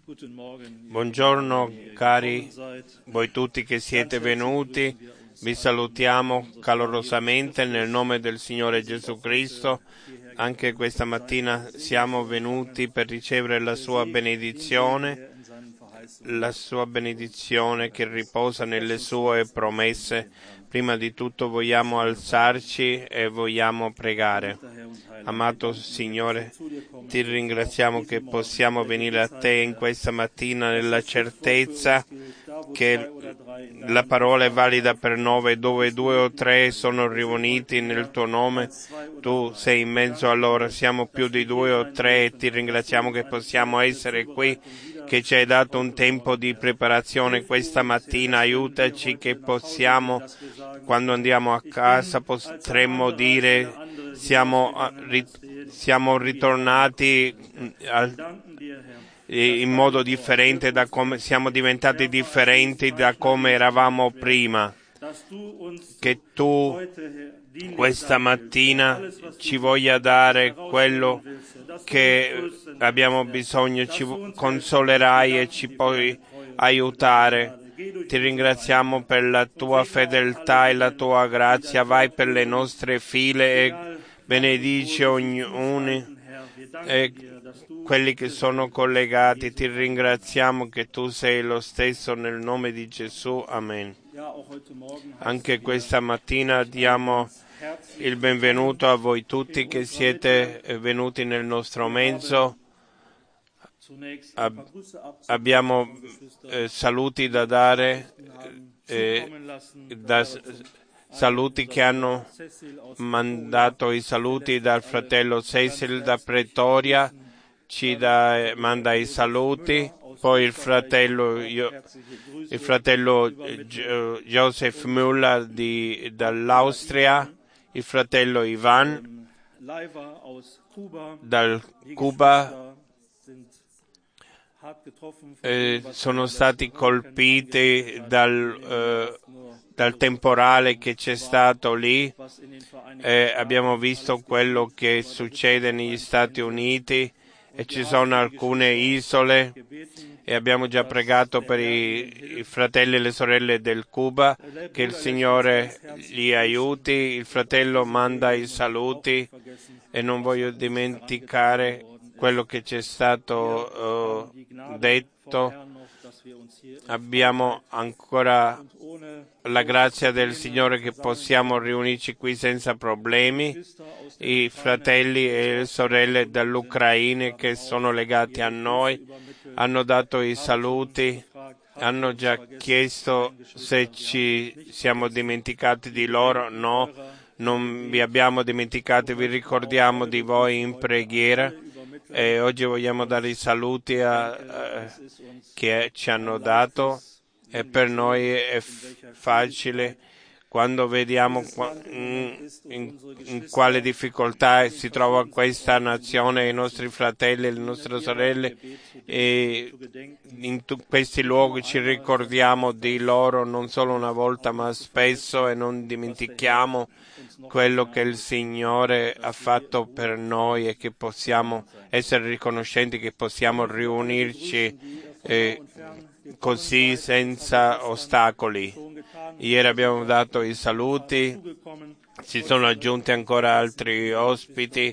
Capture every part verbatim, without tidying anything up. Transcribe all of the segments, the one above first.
Buongiorno cari, voi tutti che siete venuti, vi salutiamo calorosamente nel nome del Signore Gesù Cristo. Anche questa mattina siamo venuti per ricevere la sua benedizione, la sua benedizione che riposa nelle sue promesse. Prima di tutto vogliamo alzarci e vogliamo pregare. Amato Signore, ti ringraziamo che possiamo venire a te in questa mattina nella certezza che la parola è valida per noi, dove due o tre sono riuniti nel tuo nome, tu sei in mezzo a loro, siamo più di due o tre e ti ringraziamo che possiamo essere qui, che ci hai dato un tempo di preparazione questa mattina, aiutaci che possiamo, quando andiamo a casa, potremmo dire siamo, siamo ritornati al in modo differente da come siamo diventati differenti da come eravamo prima, che tu questa mattina ci voglia dare quello che abbiamo bisogno, ci consolerai e ci puoi aiutare. Ti ringraziamo per la tua fedeltà e la tua grazia, vai per le nostre file e benedici ognuno e quelli che sono collegati. Ti ringraziamo che tu sei lo stesso nel nome di Gesù. Amen. Anche questa mattina diamo il benvenuto a voi tutti che siete venuti nel nostro mezzo. Ab- abbiamo eh, saluti da dare, eh, da, saluti che hanno mandato i saluti dal fratello Cecil da Pretoria, ci da, manda i saluti, poi il fratello, io, il fratello Gio, Joseph Müller di, dall'Austria, il fratello Ivan dal Cuba, eh, sono stati colpiti dal, eh, dal temporale che c'è stato lì. Eh, abbiamo visto quello che succede negli Stati Uniti e ci sono alcune isole e abbiamo già pregato per i, i fratelli e le sorelle del Cuba che il Signore li aiuti. Il fratello manda i saluti e non voglio dimenticare quello che c'è stato uh, detto. Abbiamo ancora la grazia del Signore che possiamo riunirci qui senza problemi. I fratelli e le sorelle dall'Ucraina che sono legati a noi hanno dato i saluti, hanno già chiesto se ci siamo dimenticati di loro. No, non vi abbiamo dimenticati, vi ricordiamo di voi in preghiera. E oggi vogliamo dare i saluti a, a, che ci hanno dato e per noi è f- facile quando vediamo qua, in, in, in quale difficoltà si trova questa nazione, i nostri fratelli e le nostre sorelle, e in tu, questi luoghi ci ricordiamo di loro non solo una volta ma spesso e non dimentichiamo quello che il Signore ha fatto per noi e che possiamo essere riconoscenti che possiamo riunirci eh, così senza ostacoli. Ieri abbiamo dato i saluti, si sono aggiunti ancora altri ospiti,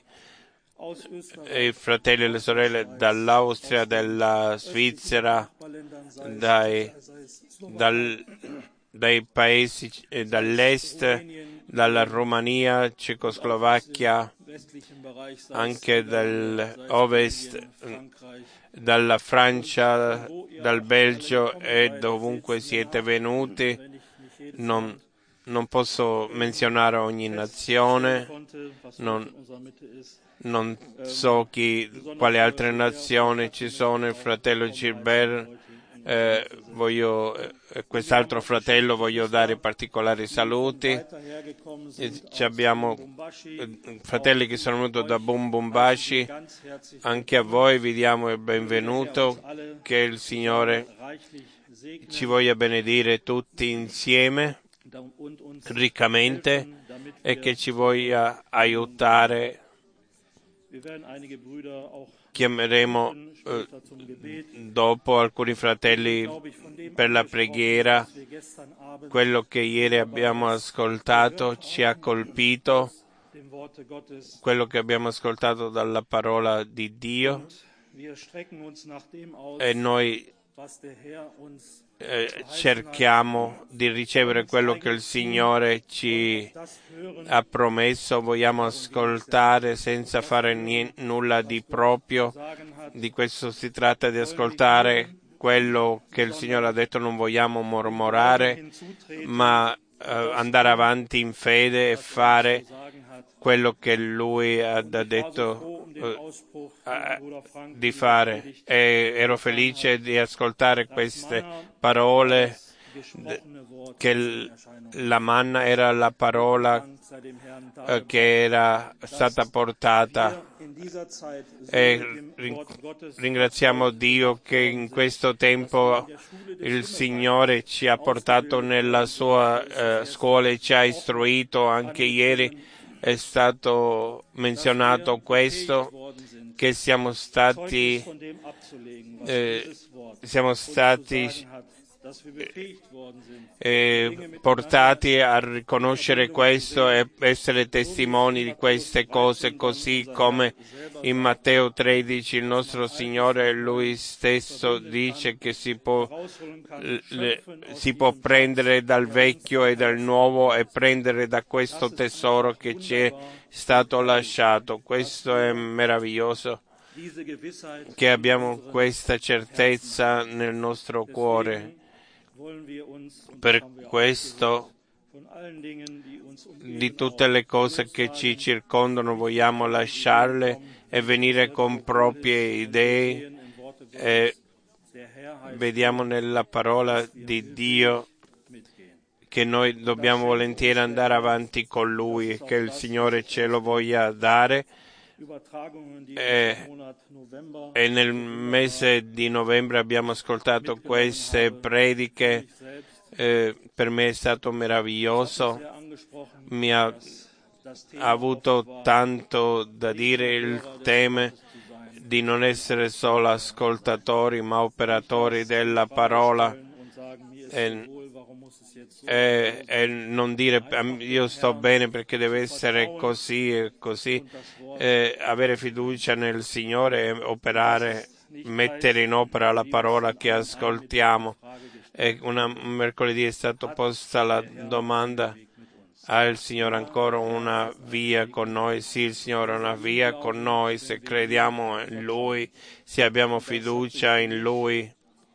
i fratelli e le sorelle dall'Austria, dalla Svizzera, dai, dal, dai paesi eh, dall'est, dalla Romania, Cecoslovacchia, anche dall'ovest, dalla Francia, dal Belgio e dovunque siete venuti. Non, non posso menzionare ogni nazione, non, non so chi, quali altre nazioni ci sono, il fratello Gilbert, eh, voglio, eh, quest'altro fratello voglio dare particolari saluti. E ci abbiamo eh, fratelli che sono venuti da Bumbumbashi, anche a voi vi diamo il benvenuto, che il Signore ci voglia benedire tutti insieme riccamente e che ci voglia aiutare. Chiameremo eh, dopo alcuni fratelli per la preghiera. Quello che ieri abbiamo ascoltato ci ha colpito, quello che abbiamo ascoltato dalla parola di Dio, e noi eh, cerchiamo di ricevere quello che il Signore ci ha promesso. Vogliamo ascoltare senza fare niente, nulla di proprio. Di questo si tratta, di ascoltare quello che il Signore ha detto. Non vogliamo mormorare, ma eh, andare avanti in fede e fare quello che Lui ha detto eh, di fare. E ero felice di ascoltare queste parole, che l- la manna era la parola eh, che era stata portata, e rin- ringraziamo Dio che in questo tempo il Signore ci ha portato nella sua eh, scuola e ci ha istruito. Anche ieri è stato menzionato questo, che siamo stati eh, siamo stati eh, portati a riconoscere questo e essere testimoni di queste cose, così come in Matteo tredici il nostro Signore Lui stesso dice che si può, le, si può prendere dal vecchio e dal nuovo e prendere da questo tesoro che ci è stato lasciato. Questo è meraviglioso, che abbiamo questa certezza nel nostro cuore. Per questo, di tutte le cose che ci circondano, vogliamo lasciarle e venire con proprie idee, e vediamo nella parola di Dio che noi dobbiamo volentieri andare avanti con Lui e che il Signore ce lo voglia dare. E, e nel mese di novembre abbiamo ascoltato queste prediche. Eh, per me è stato meraviglioso, mi ha, ha avuto tanto da dire il tema di non essere solo ascoltatori ma operatori della parola, e, e, e non dire io sto bene perché deve essere così e così, eh, avere fiducia nel Signore e operare, mettere in opera la parola che ascoltiamo. E una, un mercoledì è stata posta la domanda: ha il Signore ancora una via con noi? Sì, il Signore ha una via con noi se crediamo in Lui, se abbiamo fiducia in Lui.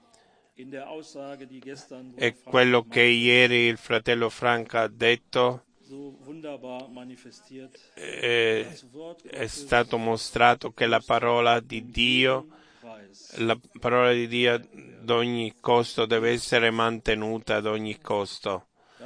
E quello che ieri il fratello Frank ha detto è, è stato mostrato che la parola di Dio, la parola di Dio ad ogni costo deve essere mantenuta ad ogni costo.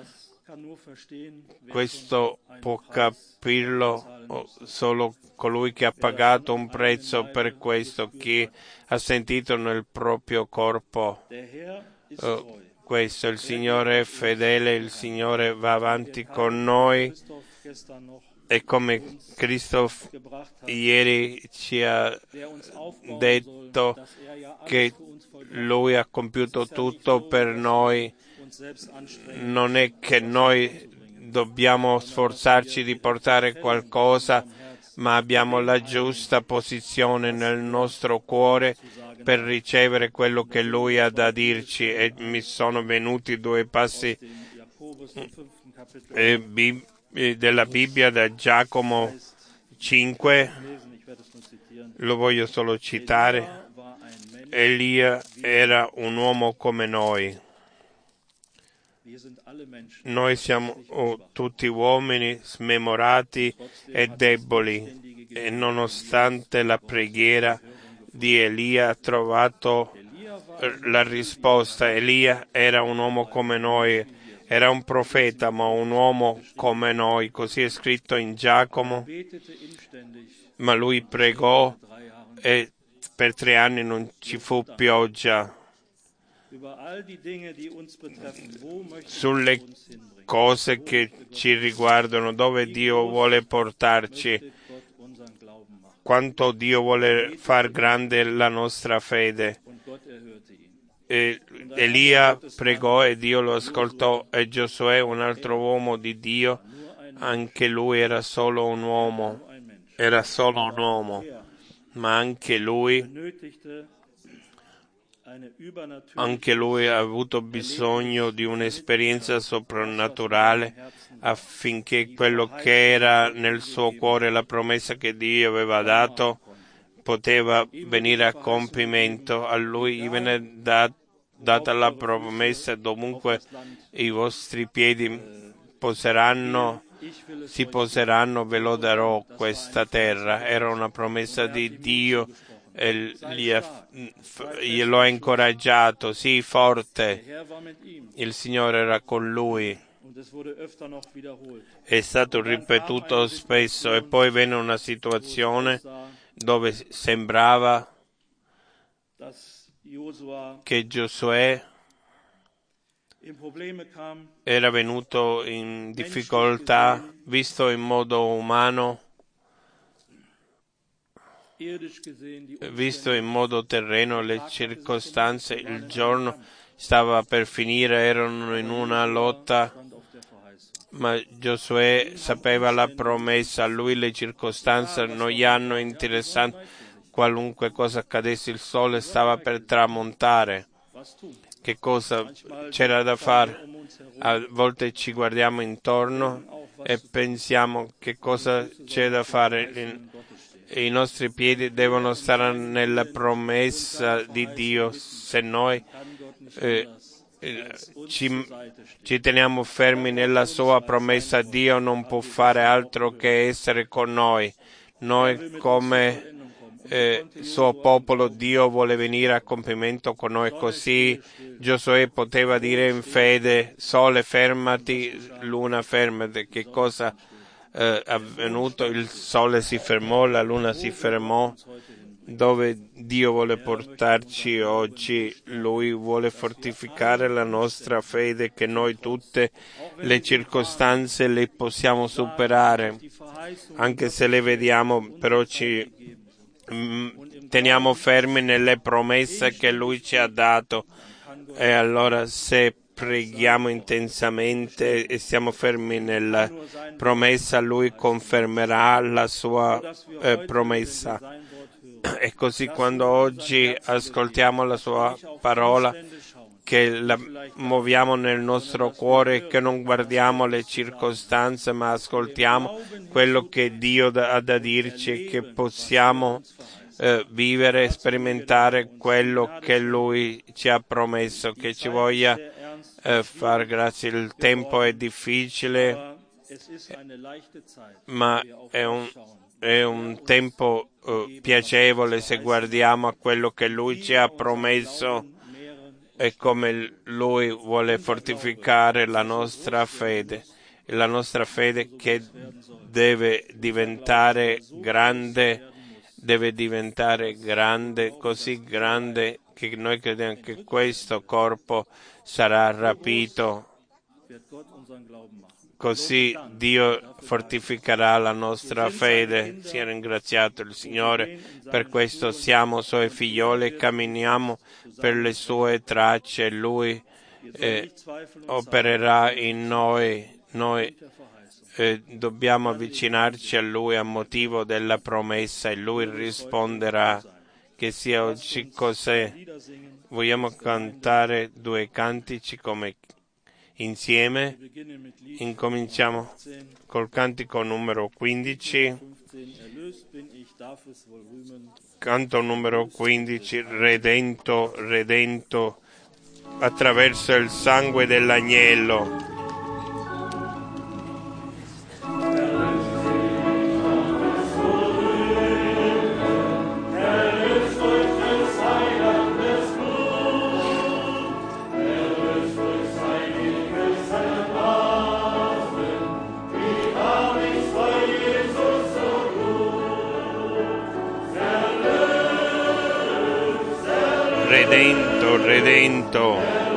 Questo può capirlo solo colui che ha pagato un prezzo per questo, chi ha sentito nel proprio corpo. Uh, questo, il Signore è fedele, il Signore va avanti con noi, e come Christoph ieri ci ha detto che Lui ha compiuto tutto per noi, non è che noi dobbiamo sforzarci di portare qualcosa, ma abbiamo la giusta posizione nel nostro cuore per ricevere quello che Lui ha da dirci. E mi sono venuti due passi eh, bi- eh, della Bibbia, da Giacomo cinque, lo voglio solo citare. Elia era un uomo come noi. Noi siamo oh, tutti uomini smemorati e deboli, e nonostante la preghiera di Elia ha trovato la risposta. Elia era un uomo come noi, era un profeta, ma un uomo come noi, così è scritto in Giacomo. Ma lui pregò e per tre anni non ci fu pioggia. Sulle cose che ci riguardano, dove Dio vuole portarci, quanto Dio vuole far grande la nostra fede. E Elia pregò e Dio lo ascoltò, e Giosuè, un altro uomo di Dio, anche lui era solo un uomo, era solo un uomo, ma anche lui, anche lui ha avuto bisogno di un'esperienza soprannaturale affinché quello che era nel suo cuore, la promessa che Dio aveva dato, poteva venire a compimento. A lui gli venne dat- data la promessa: dovunque i vostri piedi poseranno, si poseranno, ve lo darò questa terra. Era una promessa di Dio e gli ha, glielo ha incoraggiato, sii forte. Il Signore era con lui. È stato ripetuto spesso, e poi venne una situazione dove sembrava che Giosuè era venuto in difficoltà, visto in modo umano, visto in modo terreno, le circostanze. Il giorno stava per finire, erano in una lotta, ma Giosuè sapeva la promessa. A lui le circostanze non gli hanno interessato. Qualunque cosa accadesse, il sole stava per tramontare. Che cosa c'era da fare? A volte ci guardiamo intorno e pensiamo che cosa c'è da fare. I nostri piedi devono stare nella promessa di Dio. Se noi eh, ci, ci teniamo fermi nella sua promessa, Dio non può fare altro che essere con noi. Noi come eh, suo popolo, Dio vuole venire a compimento con noi. Così Giosuè poteva dire in fede: sole fermati, luna fermati. Che cosa è avvenuto? Il sole si fermò, la luna si fermò. Dove Dio vuole portarci oggi, Lui vuole fortificare la nostra fede, che noi tutte le circostanze le possiamo superare, anche se le vediamo, però ci mh, teniamo fermi nelle promesse che Lui ci ha dato. E allora, se preghiamo intensamente e stiamo fermi nella promessa, Lui confermerà la sua eh, promessa. E così, quando oggi ascoltiamo la sua parola, che la muoviamo nel nostro cuore, che non guardiamo le circostanze, ma ascoltiamo quello che Dio ha da dirci, che possiamo eh, vivere e sperimentare quello che Lui ci ha promesso, che ci voglia eh, far grazia. Il tempo è difficile, ma è un È un tempo uh, piacevole se guardiamo a quello che Lui ci ha promesso e come Lui vuole fortificare la nostra fede. La nostra fede che deve diventare grande, deve diventare grande, così grande che noi crediamo che questo corpo sarà rapito. Così Dio fortificherà la nostra fede. Sia ringraziato il Signore. Per questo siamo Suoi figlioli e camminiamo per le Sue tracce. Lui eh, opererà in noi. Noi eh, dobbiamo avvicinarci a Lui a motivo della promessa e Lui risponderà. Che sia oggi così. Vogliamo cantare due cantici come insieme. Incominciamo col cantico numero quindici. Canto numero quindici. Redento, redento attraverso il sangue dell'agnello. Redento, redento,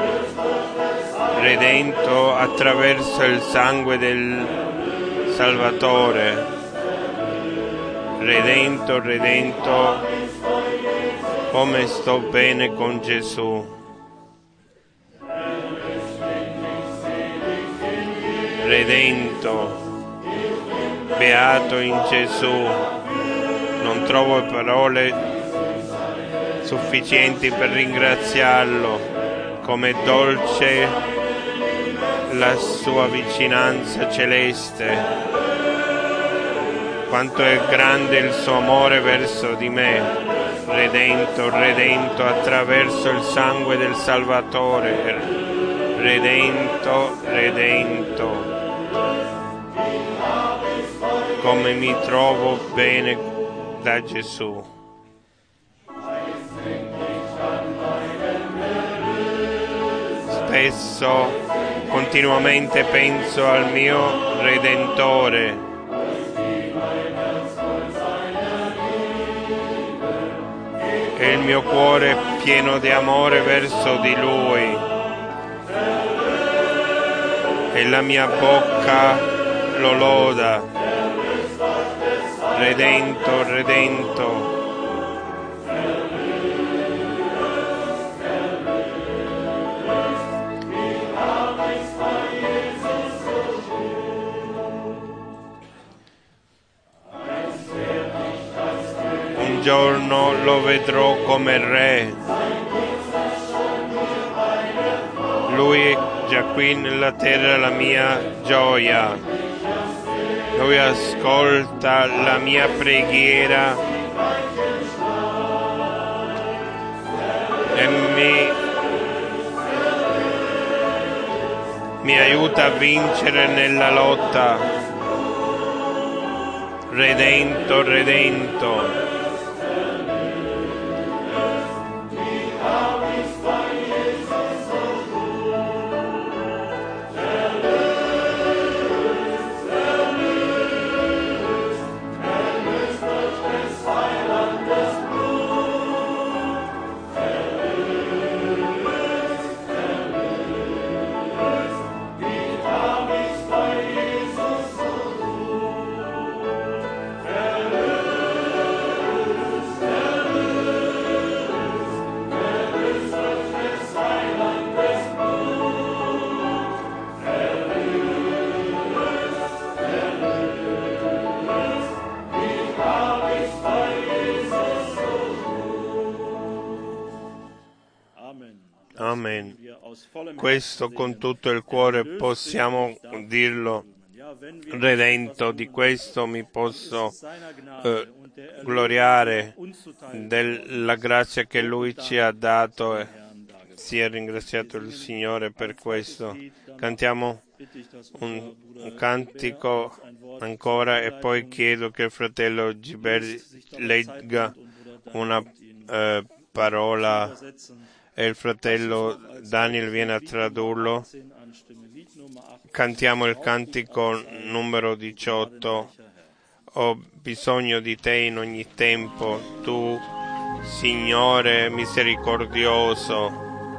redento attraverso il sangue del Salvatore, redento, redento, come sto bene con Gesù. Redento, beato in Gesù. Non trovo parole sufficienti per ringraziarlo. Come dolce la sua vicinanza celeste. Quanto è grande il suo amore verso di me. Redento, redento attraverso il sangue del Salvatore. Redento, redento. Come mi trovo bene da Gesù. Spesso, continuamente penso al mio Redentore. E il mio cuore è pieno di amore verso di Lui. E la mia bocca lo loda. Redento, redento. Un giorno lo vedrò come re. Lui è già qui nella terra la mia gioia. Lui ascolta la mia preghiera e mi, mi aiuta a vincere nella lotta. Redento, redento. Amen. Questo con tutto il cuore possiamo dirlo. Redento, di questo mi posso eh, gloriare della grazia che Lui ci ha dato. E sia ringraziato il Signore per questo. Cantiamo un, un cantico ancora e poi chiedo che il fratello Gilberti legga una eh, parola e il fratello Daniel viene a tradurlo. Cantiamo il cantico numero diciotto. Ho bisogno di te in ogni tempo, tu, Signore misericordioso.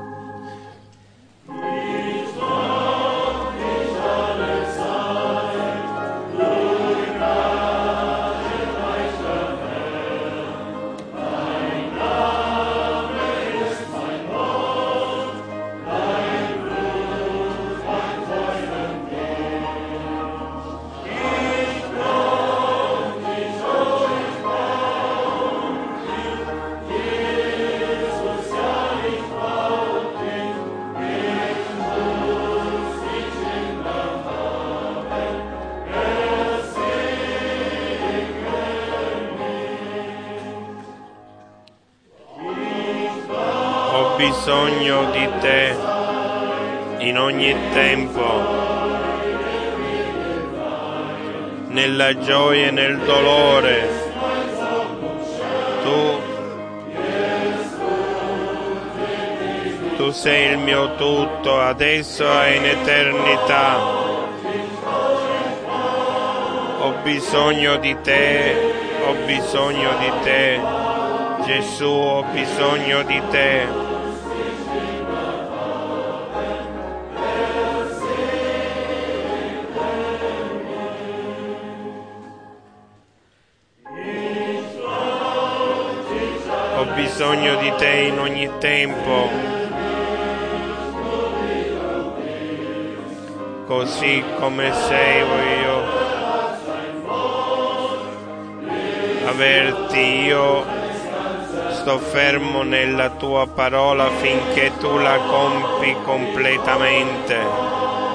Ho bisogno di te in ogni tempo, nella gioia e nel dolore. Tu, tu sei il mio tutto, adesso e in eternità. Ho bisogno di te, ho bisogno di te, Gesù, ho bisogno di te. bisogno di te in ogni tempo, così come sei io averti. Io sto fermo nella tua parola finché tu la compi completamente.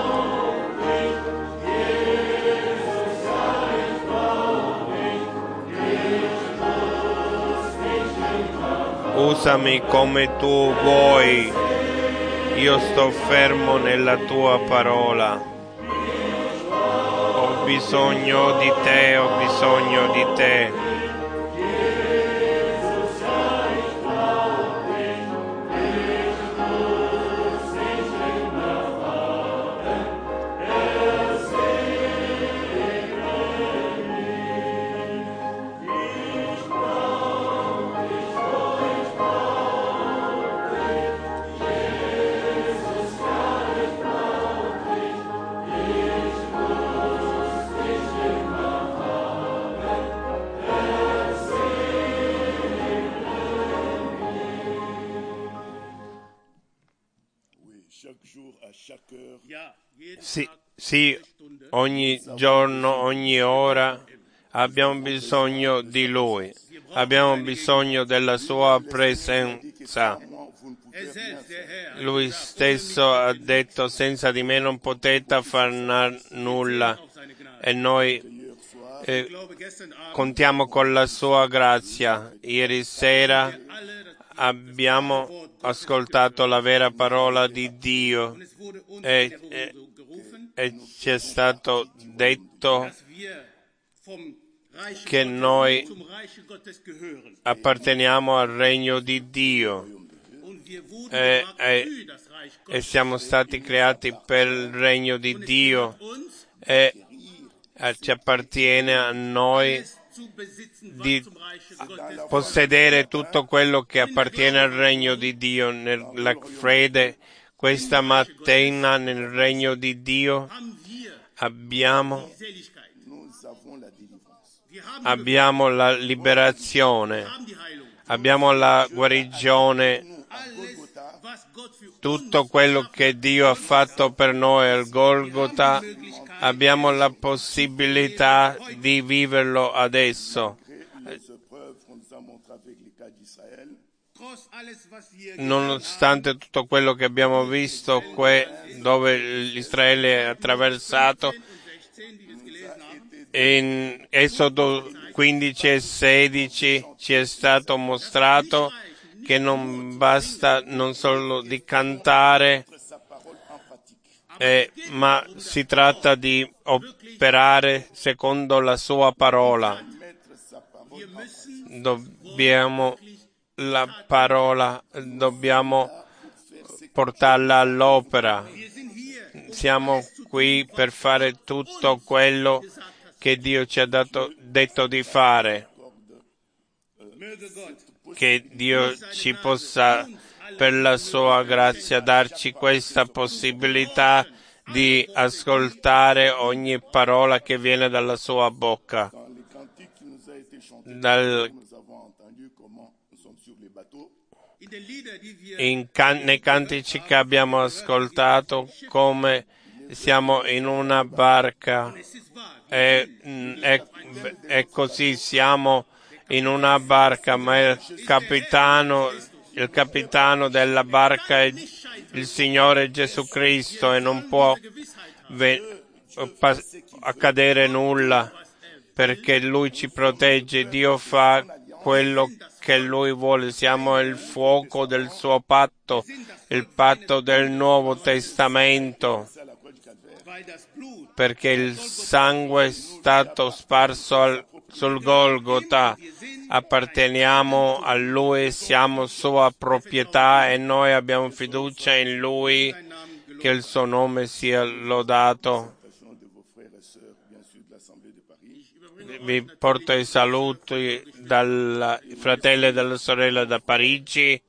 Usami come tu vuoi, io sto fermo nella tua parola. Ho bisogno di te, ho bisogno di te. Sì, sì, ogni giorno, ogni ora abbiamo bisogno di Lui, abbiamo bisogno della Sua presenza. Lui stesso ha detto: senza di me non potete fare nulla, e noi eh, contiamo con la Sua grazia. Ieri sera abbiamo ascoltato la vera parola di Dio e, e, e ci è stato detto che noi apparteniamo al regno di Dio e, e, e siamo stati creati per il regno di Dio e e ci appartiene a noi di possedere tutto quello che appartiene al regno di Dio. Nella fede questa mattina nel regno di Dio abbiamo, abbiamo la liberazione, abbiamo la guarigione, tutto quello che Dio ha fatto per noi al Golgota. Abbiamo la possibilità di viverlo adesso. Nonostante tutto quello che abbiamo visto qui, dove Israele è attraversato, in Esodo quindici e sedici ci è stato mostrato che non basta non solo di cantare, Eh, ma si tratta di operare secondo la sua parola. Dobbiamo la parola, dobbiamo portarla all'opera. Siamo qui per fare tutto quello che Dio ci ha dato, detto di fare. Che Dio ci possa, per la sua grazia, darci questa possibilità di ascoltare ogni parola che viene dalla sua bocca. Dal, in can, nei cantici che abbiamo ascoltato, come siamo in una barca, e, e, e così siamo in una barca, ma il capitano, il capitano della barca è il Signore Gesù Cristo e non può ve- accadere nulla perché Lui ci protegge. Dio fa quello che Lui vuole. Siamo il fuoco del suo patto, il patto del Nuovo Testamento, perché il sangue è stato sparso al sul Golgota, apparteniamo a Lui, siamo sua proprietà e noi abbiamo fiducia in Lui, che il suo nome sia lodato. Vi porto i saluti dai fratelli e dalle sorelle da Parigi,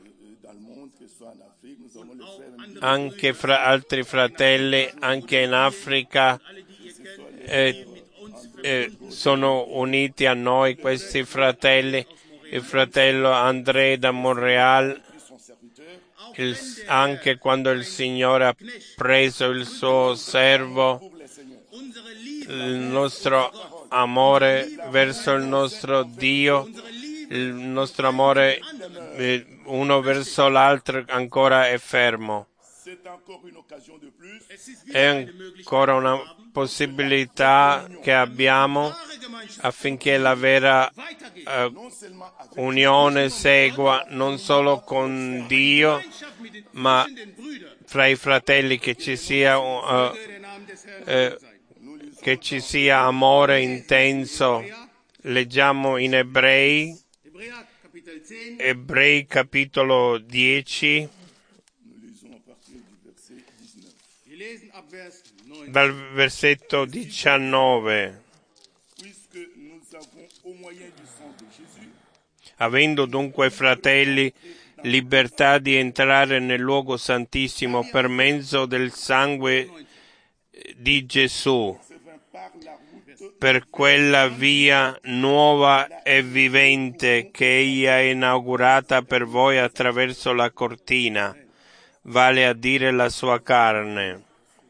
anche fra altri fratelli, anche in Africa. Eh, Eh, sono uniti a noi questi fratelli il fratello André da Montreal, il, anche quando il Signore ha preso il suo servo, il nostro amore verso il nostro Dio, il nostro amore eh, uno verso l'altro ancora è fermo. È ancora una possibilità che abbiamo affinché la vera eh, unione segua non solo con Dio, ma fra i fratelli, che ci sia uh, eh, che ci sia amore intenso. Leggiamo in Ebrei, Ebrei capitolo dieci, dal versetto diciannove. Avendo dunque, fratelli, libertà di entrare nel luogo santissimo per mezzo del sangue di Gesù, per quella via nuova e vivente che Egli ha inaugurata per voi attraverso la cortina, vale a dire la sua carne.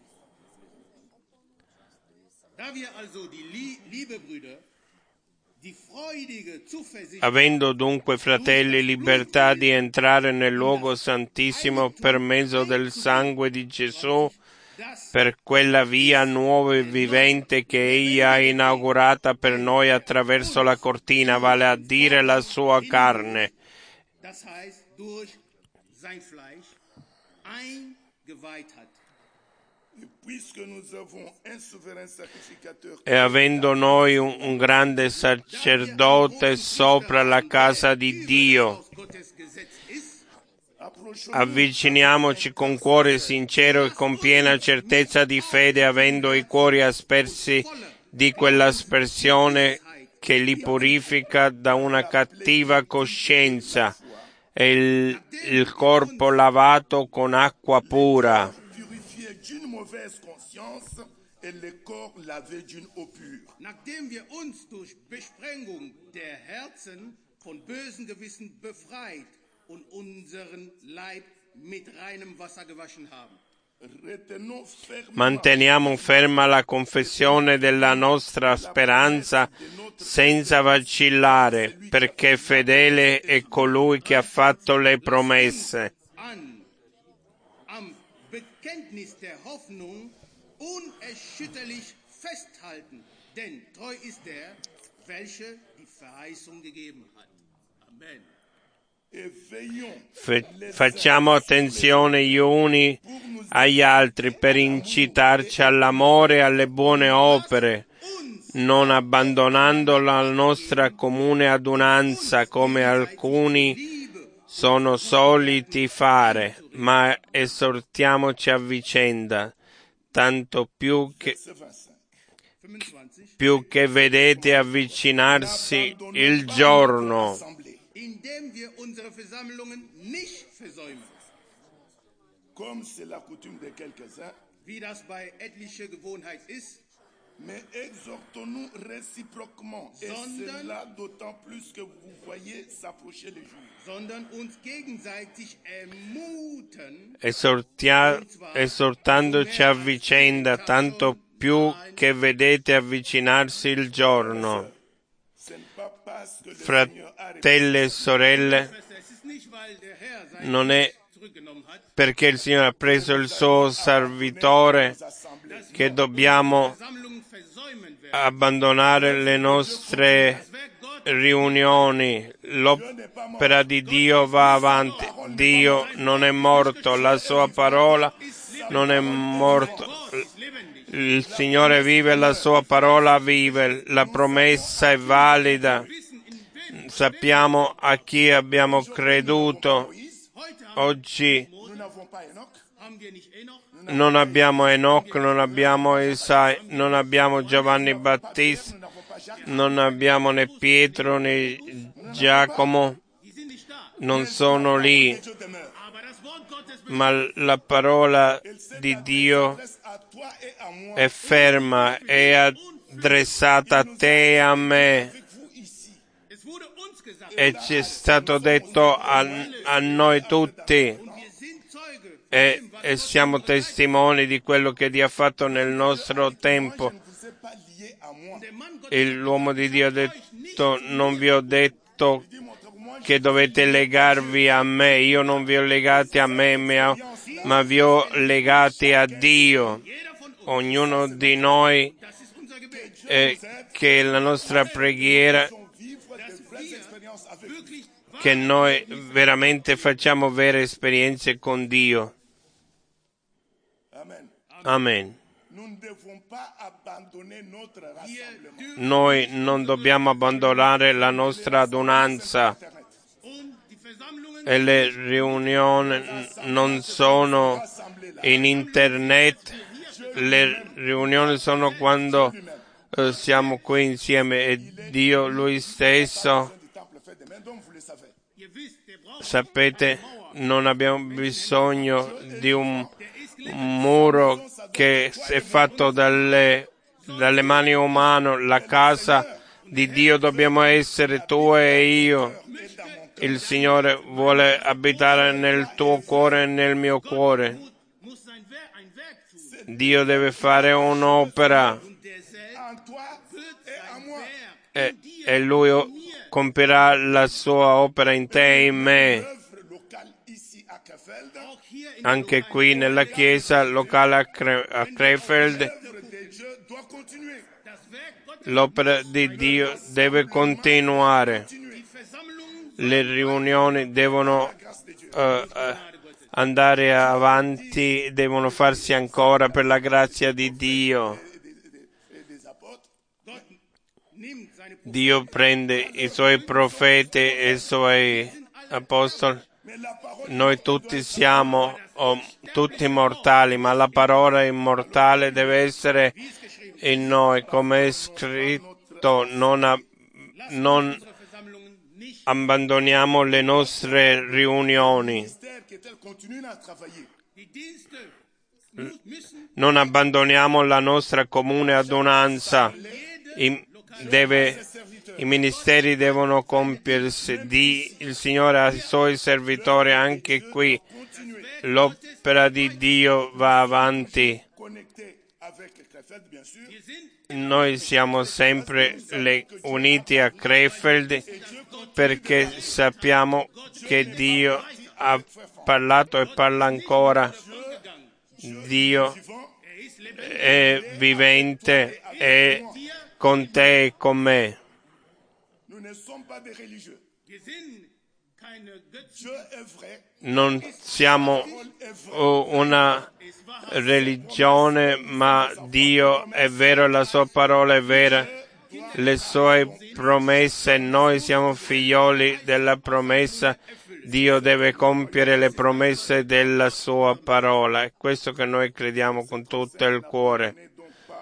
Avendo dunque, fratelli, libertà di entrare nel luogo santissimo per mezzo del sangue di Gesù, per quella via nuova e vivente che Egli ha inaugurata per noi attraverso la cortina, vale a dire la sua carne. E avendo noi un, un grande sacerdote sopra la casa di Dio, avviciniamoci con cuore sincero e con piena certezza di fede, avendo i cuori aspersi di quell'aspersione che li purifica da una cattiva coscienza e il, il corpo lavato con acqua pura. Nachdem wir uns durch Besprengung der Herzen von bösen Gewissen befreit und unseren Leib mit reinem Wasser gewaschen haben. Manteniamo ferma la confessione della nostra speranza senza vacillare, perché fedele è colui che ha fatto le promesse. Am Bekenntnis der Hoffnung unerschütterlich festhalten, denn treu ist der, welcher die Verheißung gegeben hat. Amen. Facciamo attenzione gli uni agli altri per incitarci all'amore e alle buone opere, non abbandonando la nostra comune adunanza come alcuni sono soliti fare, ma esortiamoci a vicenda, tanto più che, più che vedete avvicinarsi il giorno. Indem wir unsere Versammlungen nicht versäumen, comme c'est la coutume de quelques-uns, wie das bei etlicher Gewohnheit ist, mais exhortons-nous réciproquement, et Sondern- cela d'autant plus que vous voyez s'approcher les jours. sondern uns gegenseitig ermuten, Esortia- esortandoci a vicenda, tanto più che vedete avvicinarsi il giorno. Ce n'est pas parce que le Fratelli Seigneur a e sorelle, es ist nicht, weil der Herr sein non è zurückgenommen hat, perché il Signore ha preso il suo servitore rassemblé. che dobbiamo Versammlungen versäumen werden. abbandonare le nostre Das Werk Gottes riunioni. L'opera di Dio va avanti. Dio non è morto, la sua parola non è morto. ist lebendig. Il Signore vive, la sua parola vive, la promessa è valida. Wissen, in wem Sappiamo a chi abbiamo creduto. heute haben, Oggi Nous n'avons pas Enoch, haben wir nicht Enoch, non abbiamo Enoch, non abbiamo Isai, non abbiamo Giovanni Battista, nous n'avons pas Jacques, non abbiamo né Pietro né Giacomo, die sind nicht da. non sono lì, Dieu demeure. Aber das Wort Gottes ma la parola di Dio Adresse à toi et à moi, è ferma, è addressata a te e a me. avec vous ici. es wurde uns gesagt, e ci è stato detto a, a noi tutti e, e siamo testimoni di quello che Dio ha fatto nel nostro tempo. E l'uomo di Dio ha detto: non vi ho detto che dovete legarvi a me, io non vi ho legati a me, ma vi ho legati a Dio. Ognuno di noi, eh, che la nostra preghiera, che noi veramente facciamo vere esperienze con Dio. Amen. Noi non dobbiamo abbandonare la nostra adunanza e le riunioni non sono in internet, le riunioni sono quando eh, siamo qui insieme e Dio Lui stesso, sapete, non abbiamo bisogno di un, un muro che è fatto dalle, dalle mani umane. La casa di Dio dobbiamo essere tu e io. Il Signore vuole abitare nel tuo cuore e nel mio cuore. Dio deve fare un'opera e, e Lui compirà la sua opera in te e in me. Anche qui nella chiesa locale a, Cre- a Krefeld, l'opera di Dio deve continuare. Le riunioni devono uh, uh, andare avanti, devono farsi ancora per la grazia di Dio. Dio prende i suoi profeti e i suoi apostoli. Noi tutti siamo oh, tutti mortali, ma la parola immortale deve essere in noi, come è scritto: non, a, non abbandoniamo le nostre riunioni. Non abbandoniamo la nostra comune adunanza. I, deve, i ministeri devono compiersi. Di, il Signore ai suoi servitori anche qui. L'opera di Dio va avanti. Noi siamo sempre le, uniti a Krefeld perché sappiamo che Dio ha parlato e parla ancora. Dio è vivente, è con te e con me. Non siamo una religione, ma Dio è vero, la sua parola è vera, le sue promesse, noi siamo figlioli della promessa. Dio deve compiere le promesse della sua parola. È questo che noi crediamo con tutto il cuore.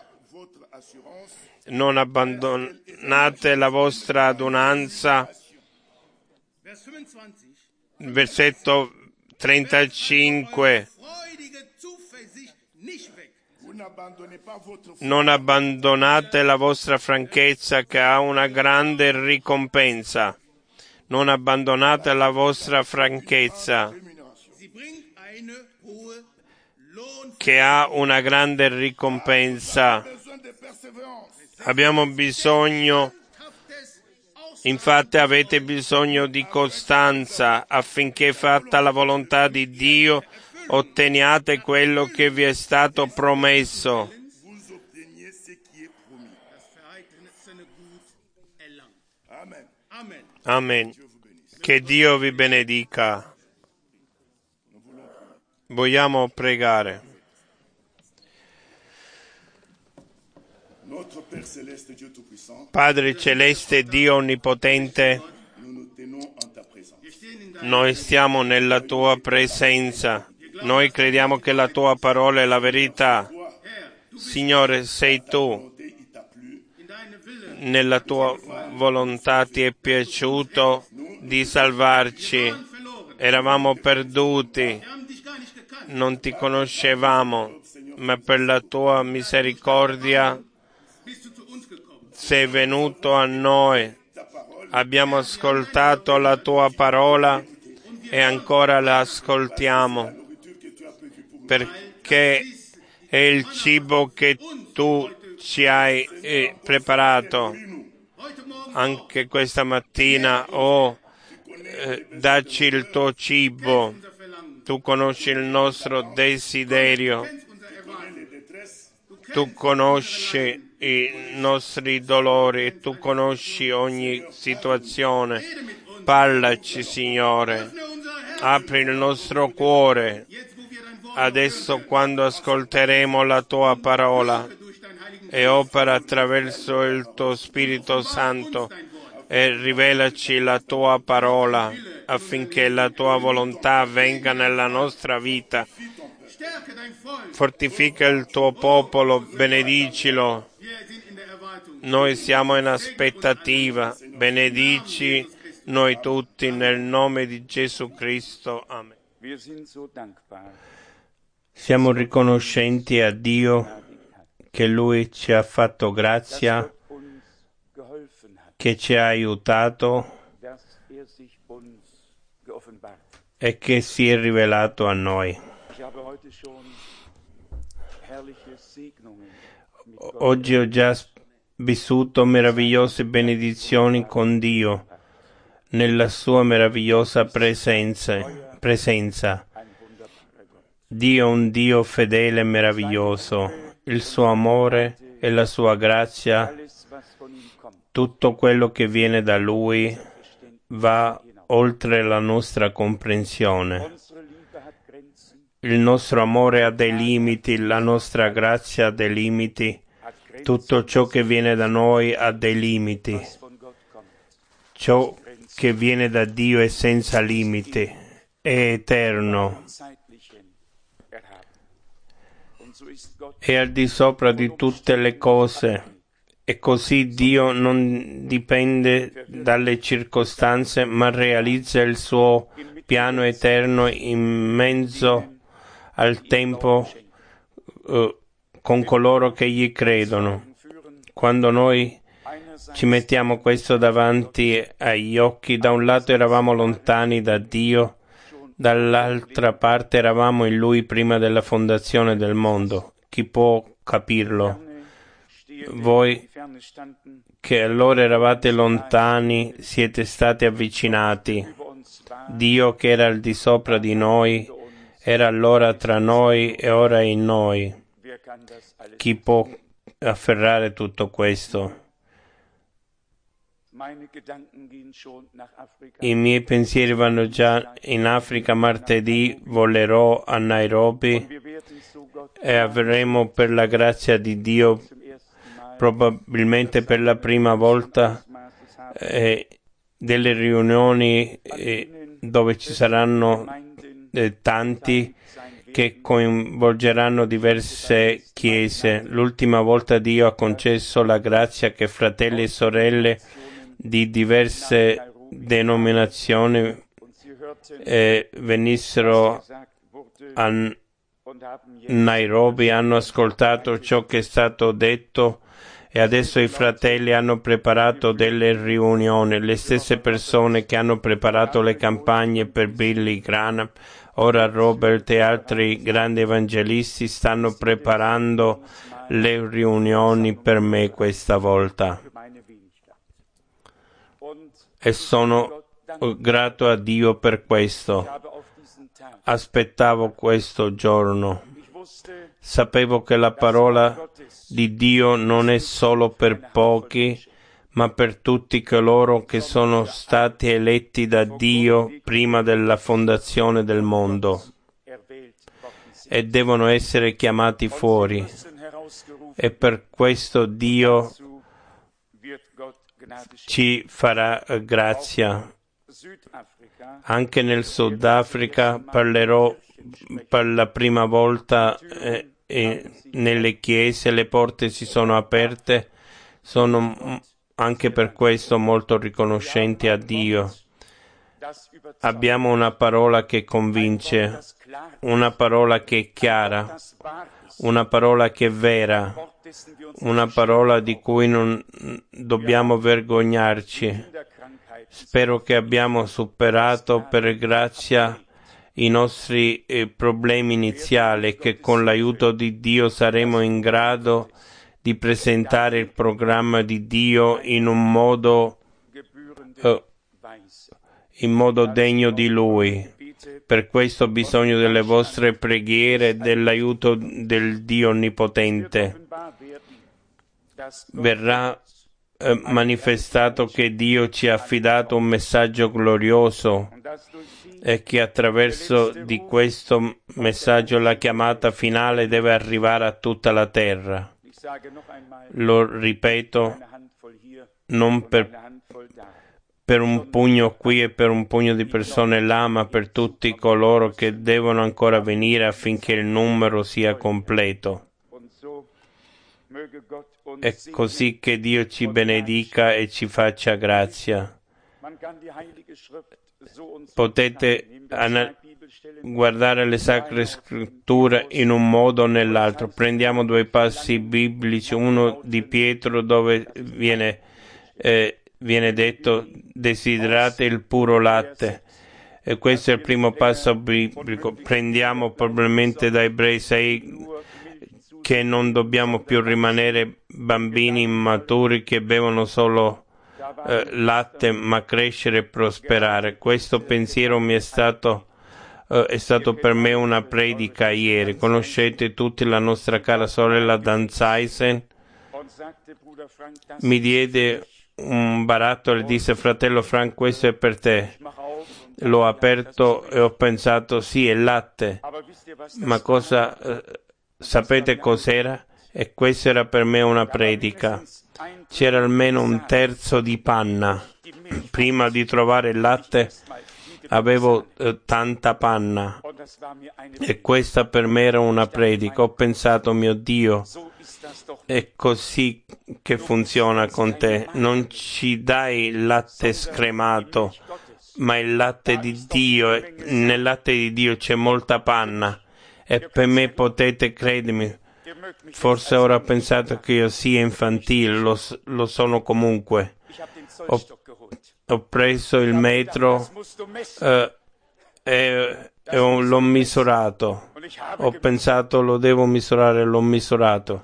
Non abbandonate la vostra adunanza. Versetto trentacinque. Non abbandonate la vostra franchezza che ha una grande ricompensa. Non abbandonate la vostra franchezza che ha una grande ricompensa. Abbiamo bisogno, infatti avete bisogno di costanza affinché, fatta la volontà di Dio, otteniate quello che vi è stato promesso. Amen. Che Dio vi benedica. Vogliamo pregare. Padre Celeste, Dio Onnipotente, noi stiamo nella Tua presenza. Noi crediamo che la Tua parola è la verità. Signore, sei Tu. Nella Tua volontà Ti è piaciuto di salvarci. Eravamo perduti, non Ti conoscevamo, ma per la Tua misericordia sei venuto a noi Abbiamo ascoltato la tua parola e ancora la ascoltiamo, perché è il cibo che tu ci hai eh, preparato. Anche questa mattina, oh, eh, dacci il tuo cibo. Tu conosci il nostro desiderio. Tu conosci i nostri dolori, tu conosci ogni situazione. Parlaci, Signore. Apri il nostro cuore. Adesso, quando ascolteremo la tua parola, e opera attraverso il tuo Spirito Santo e rivelaci la tua parola affinché la tua volontà avvenga nella nostra vita. Fortifica il tuo popolo, benedicilo. Noi siamo in aspettativa. Benedici noi tutti nel nome di Gesù Cristo. Amen. Siamo riconoscenti a Dio che Lui ci ha fatto grazia, che ci ha aiutato e che si è rivelato a noi. Oggi ho già vissuto meravigliose benedizioni con Dio, nella sua meravigliosa presenza. presenza. Dio è un Dio fedele e meraviglioso. Il suo amore e la sua grazia, tutto quello che viene da Lui va oltre la nostra comprensione. Il nostro amore ha dei limiti, la nostra grazia ha dei limiti, tutto ciò che viene da noi ha dei limiti. Ciò che viene da Dio è senza limiti, è eterno. È al di sopra di tutte le cose, e così Dio non dipende dalle circostanze, ma realizza il suo piano eterno in mezzo al tempo eh, con coloro che gli credono. Quando noi ci mettiamo questo davanti agli occhi, da un lato eravamo lontani da Dio, dall'altra parte eravamo in Lui prima della fondazione del mondo. Chi può capirlo? Voi che allora eravate lontani, siete stati avvicinati. Dio che era al di sopra di noi, era allora tra noi e ora in noi. Chi può afferrare tutto questo? I miei pensieri vanno già in Africa. Martedì volerò a Nairobi e avremo, per la grazia di Dio, probabilmente per la prima volta eh, delle riunioni eh, dove ci saranno eh, tanti che coinvolgeranno diverse chiese. L'ultima volta Dio ha concesso la grazia che fratelli e sorelle di diverse denominazioni eh, venissero a Nairobi, hanno ascoltato ciò che è stato detto e adesso i fratelli hanno preparato delle riunioni, le stesse persone che hanno preparato le campagne per Billy Graham. Ora Robert e altri grandi evangelisti stanno preparando le riunioni per me questa volta. E sono grato a Dio per questo. Aspettavo questo giorno. Sapevo che la parola di Dio non è solo per pochi, ma per tutti coloro che sono stati eletti da Dio prima della fondazione del mondo e devono essere chiamati fuori. E per questo Dio ci farà grazia. Anche nel Sudafrica parlerò per la prima volta eh, eh, nelle chiese, le porte si sono aperte. Sono anche per questo molto riconoscenti a Dio. Abbiamo una parola che convince, una parola che è chiara, una parola che è vera, una parola di cui non dobbiamo vergognarci. Spero che abbiamo superato per grazia i nostri eh, problemi iniziali e che con l'aiuto di Dio saremo in grado di presentare il programma di Dio in un modo eh, in modo degno di Lui. Per questo ho bisogno delle vostre preghiere e dell'aiuto del Dio Onnipotente. Verrà eh, manifestato che Dio ci ha affidato un messaggio glorioso e che attraverso di questo messaggio la chiamata finale deve arrivare a tutta la terra. Lo ripeto, non per per un pugno qui e per un pugno di persone là, ma per tutti coloro che devono ancora venire affinché il numero sia completo. È così che Dio ci benedica e ci faccia grazia. Potete ana- guardare le sacre scritture in un modo o nell'altro. Prendiamo due passi biblici, uno di Pietro dove viene eh, viene detto desiderate il puro latte, e questo è il primo passo biblico. Prendiamo probabilmente da Ebrei sei che non dobbiamo più rimanere bambini immaturi che bevono solo eh, latte, ma crescere e prosperare. Questo pensiero mi è stato eh, è stato per me una predica ieri. Conoscete tutti la nostra cara sorella Dan Zeisen? Mi diede un barattolo e disse: fratello Frank, questo è per te. L'ho aperto e ho pensato: sì, è latte, ma cosa eh, sapete cos'era? E questa era per me una predica. C'era almeno un terzo di panna. Prima di trovare il latte avevo eh, tanta panna, e questa per me era una predica. Ho pensato: mio Dio, è così che funziona con te. Non ci dai il latte scremato, ma il latte di Dio. Nel latte di Dio c'è molta panna, e per me potete credermi. Forse ora ho pensato che io sia infantile, lo, lo sono comunque. Ho, ho preso il metro eh, e, e l'ho misurato. Ho pensato: lo devo misurare, l'ho misurato.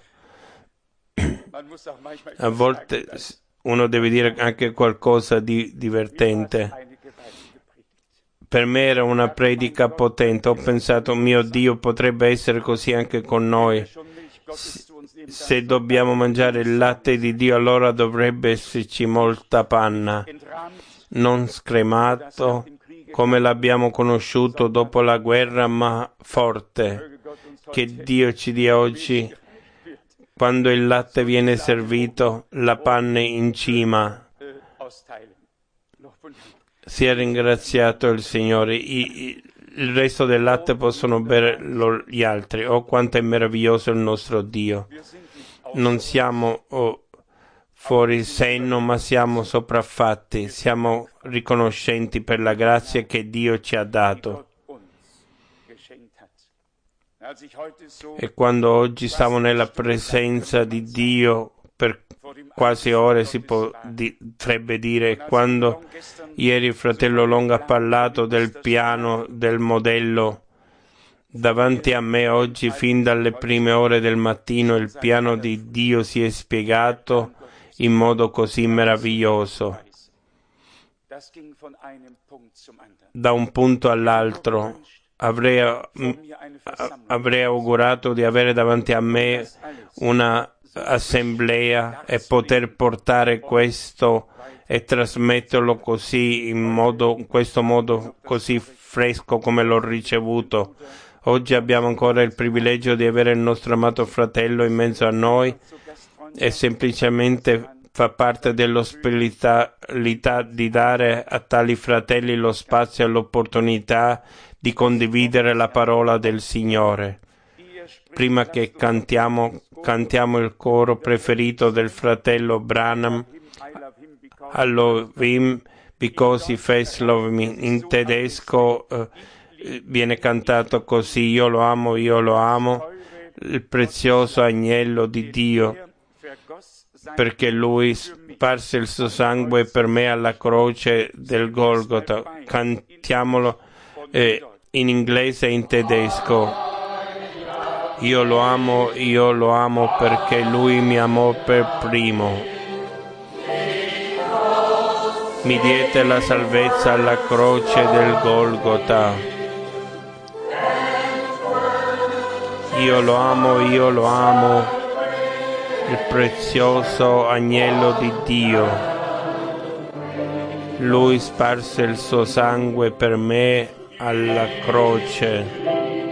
A volte uno deve dire anche qualcosa di divertente. Per me era una predica potente. Ho pensato: mio Dio, potrebbe essere così anche con noi. Se dobbiamo mangiare il latte di Dio, allora dovrebbe esserci molta panna, non scremato come l'abbiamo conosciuto dopo la guerra, ma forte. Che Dio ci dia oggi, quando il latte viene servito, la panna in cima. Sia ringraziato il Signore. I, i, il resto del latte possono bere lo, gli altri. Oh, quanto è meraviglioso il nostro Dio. Non siamo oh, fuori senno, ma siamo sopraffatti. Siamo riconoscenti per la grazia che Dio ci ha dato. E quando oggi stavo nella presenza di Dio per quasi ore, si potrebbe dire, quando ieri il fratello Long ha parlato del piano, del modello, davanti a me oggi, fin dalle prime ore del mattino, il piano di Dio si è spiegato in modo così meraviglioso, da un punto all'altro. Avrei, avrei augurato di avere davanti a me una assemblea e poter portare questo e trasmetterlo così, in modo, in questo modo così fresco come l'ho ricevuto. Oggi abbiamo ancora il privilegio di avere il nostro amato fratello in mezzo a noi, e semplicemente fa parte dell'ospitalità di dare a tali fratelli lo spazio e l'opportunità di condividere la parola del Signore. Prima che cantiamo, cantiamo il coro preferito del fratello Branham, I love him because he first loved me. In tedesco eh, viene cantato così: io lo amo, io lo amo, il prezioso agnello di Dio perché Lui sparse il suo sangue per me alla croce del Golgota. Cantiamolo eh, in inglese e in tedesco. Io lo amo, io lo amo perché Lui mi amò per primo. Mi diede la salvezza alla croce del Golgota. Io lo amo, io lo amo, il prezioso agnello di Dio. Lui sparse il suo sangue per me alla croce.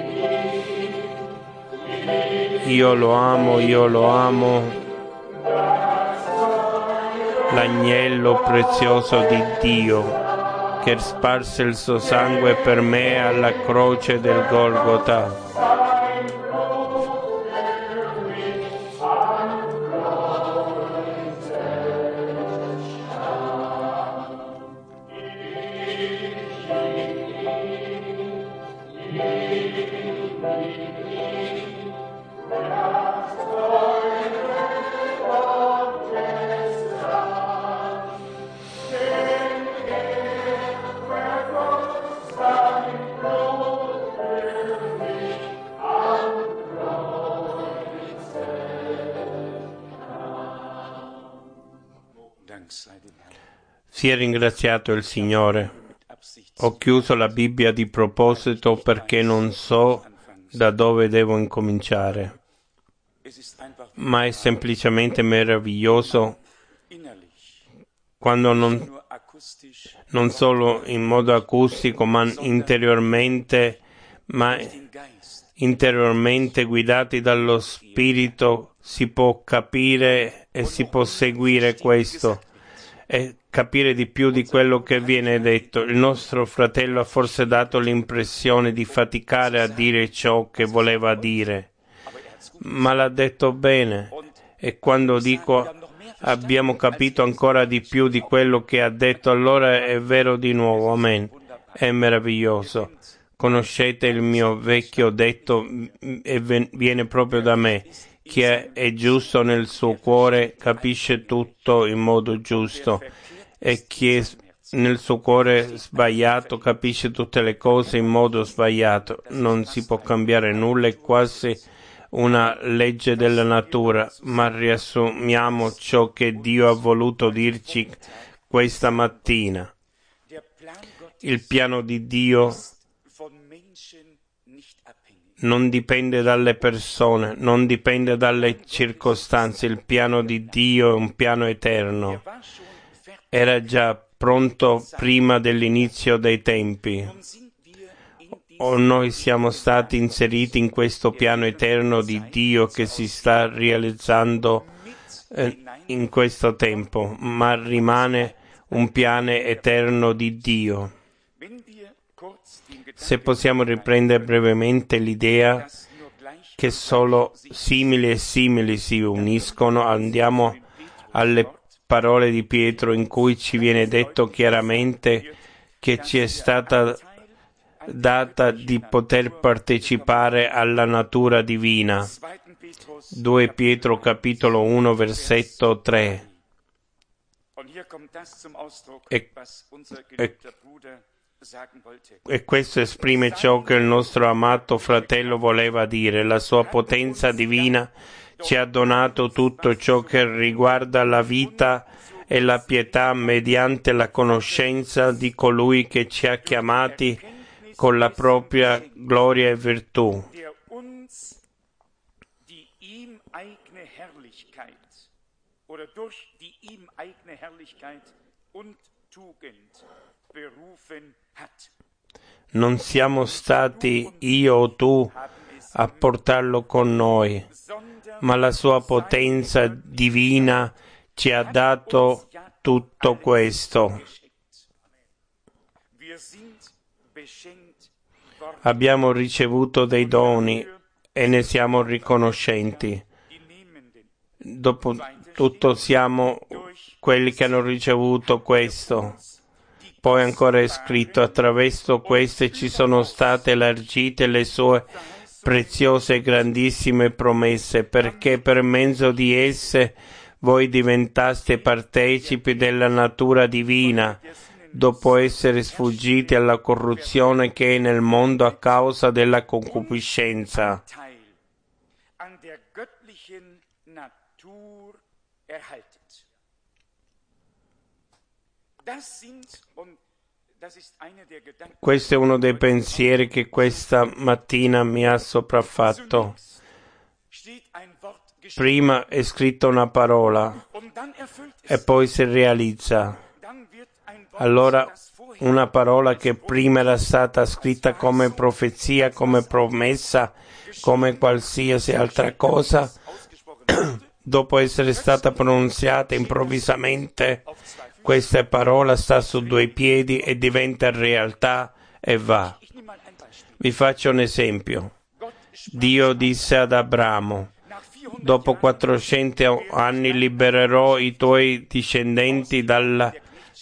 Io lo amo, io lo amo, l'agnello prezioso di Dio che sparse il suo sangue per me alla croce del Golgota. Sia ringraziato il Signore. Ho chiuso la Bibbia di proposito perché non so da dove devo incominciare, ma è semplicemente meraviglioso quando non, non solo in modo acustico, ma interiormente, ma interiormente guidati dallo Spirito si può capire e si può seguire questo e capire di più di quello che viene detto. Il nostro fratello ha forse dato l'impressione di faticare a dire ciò che voleva dire, ma l'ha detto bene. E quando dico abbiamo capito ancora di più di quello che ha detto, allora è vero di nuovo. Amen. È meraviglioso. Conoscete il mio vecchio detto e viene proprio da me. Chi è, è giusto nel suo cuore capisce tutto in modo giusto, e chi è nel suo cuore sbagliato capisce tutte le cose in modo sbagliato. Non si può cambiare nulla, è quasi una legge della natura, ma riassumiamo ciò che Dio ha voluto dirci questa mattina. Il piano di Dio non dipende dalle persone, non dipende dalle circostanze. Il piano di Dio è un piano eterno. Era già pronto prima dell'inizio dei tempi. O noi siamo stati inseriti in questo piano eterno di Dio che si sta realizzando eh, in questo tempo, ma rimane un piano eterno di Dio. Se possiamo riprendere brevemente l'idea che solo simili e simili si uniscono, andiamo alle parole di Pietro in cui ci viene detto chiaramente che ci è stata data di poter partecipare alla natura divina. due Pietro capitolo uno versetto tre. E, e, e questo esprime ciò che il nostro amato fratello voleva dire. La sua potenza divina ci ha donato tutto ciò che riguarda la vita e la pietà mediante la conoscenza di colui che ci ha chiamati con la propria gloria e virtù. Non siamo stati io o tu a portarlo con noi, ma la sua potenza divina ci ha dato tutto questo. Abbiamo ricevuto dei doni e ne siamo riconoscenti. Dopo tutto siamo quelli che hanno ricevuto questo. Poi ancora è scritto, attraverso queste ci sono state elargite le sue preziose e grandissime promesse, perché per mezzo di esse voi diventaste partecipi della natura divina, dopo essere sfuggiti alla corruzione che è nel mondo a causa della concupiscenza. Questo è uno dei pensieri che questa mattina mi ha sopraffatto. Prima è scritta una parola e poi si realizza. Allora una parola che prima era stata scritta come profezia, come promessa, come qualsiasi altra cosa, dopo essere stata pronunziata improvvisamente, questa parola sta su due piedi e diventa realtà e va. Vi faccio un esempio. Dio disse ad Abramo: dopo quattrocento anni libererò i tuoi discendenti dalla,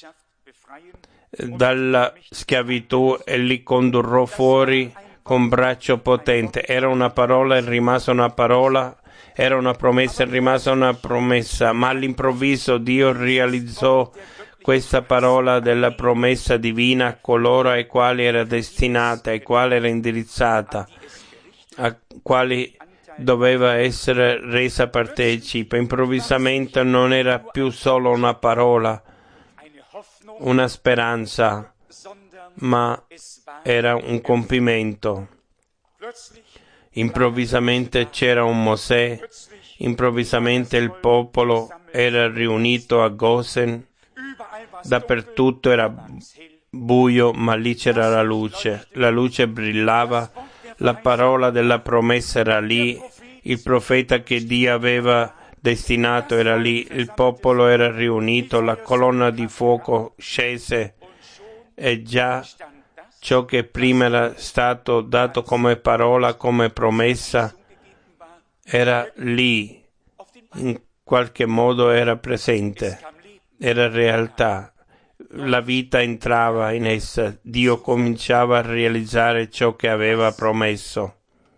dalla schiavitù e li condurrò fuori con braccio potente. Era una parola, è rimasta una parola, era una promessa, è rimasta una promessa, ma all'improvviso Dio realizzò questa parola della promessa divina a coloro ai quali era destinata, ai quali era indirizzata, a quali doveva essere resa partecipe. Improvvisamente non era più solo una parola, una speranza, ma era un compimento. Improvvisamente c'era un Mosè, improvvisamente il popolo era riunito a Gosen, dappertutto era buio, ma lì c'era la luce, la luce brillava, la parola della promessa era lì, il profeta che Dio aveva destinato era lì, il popolo era riunito, la colonna di fuoco scese e già ciò che prima era stato dato come parola, come promessa, era lì, in qualche modo era presente, era realtà. La vita entrava in essa, Dio cominciava a realizzare ciò che aveva promesso.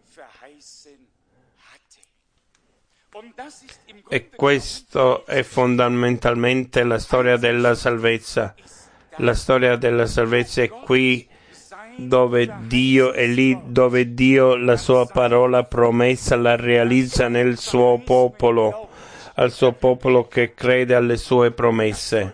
E questo è fondamentalmente la storia della salvezza. La storia della salvezza è qui dove Dio è lì dove Dio la sua parola promessa la realizza nel suo popolo, al suo popolo che crede alle sue promesse.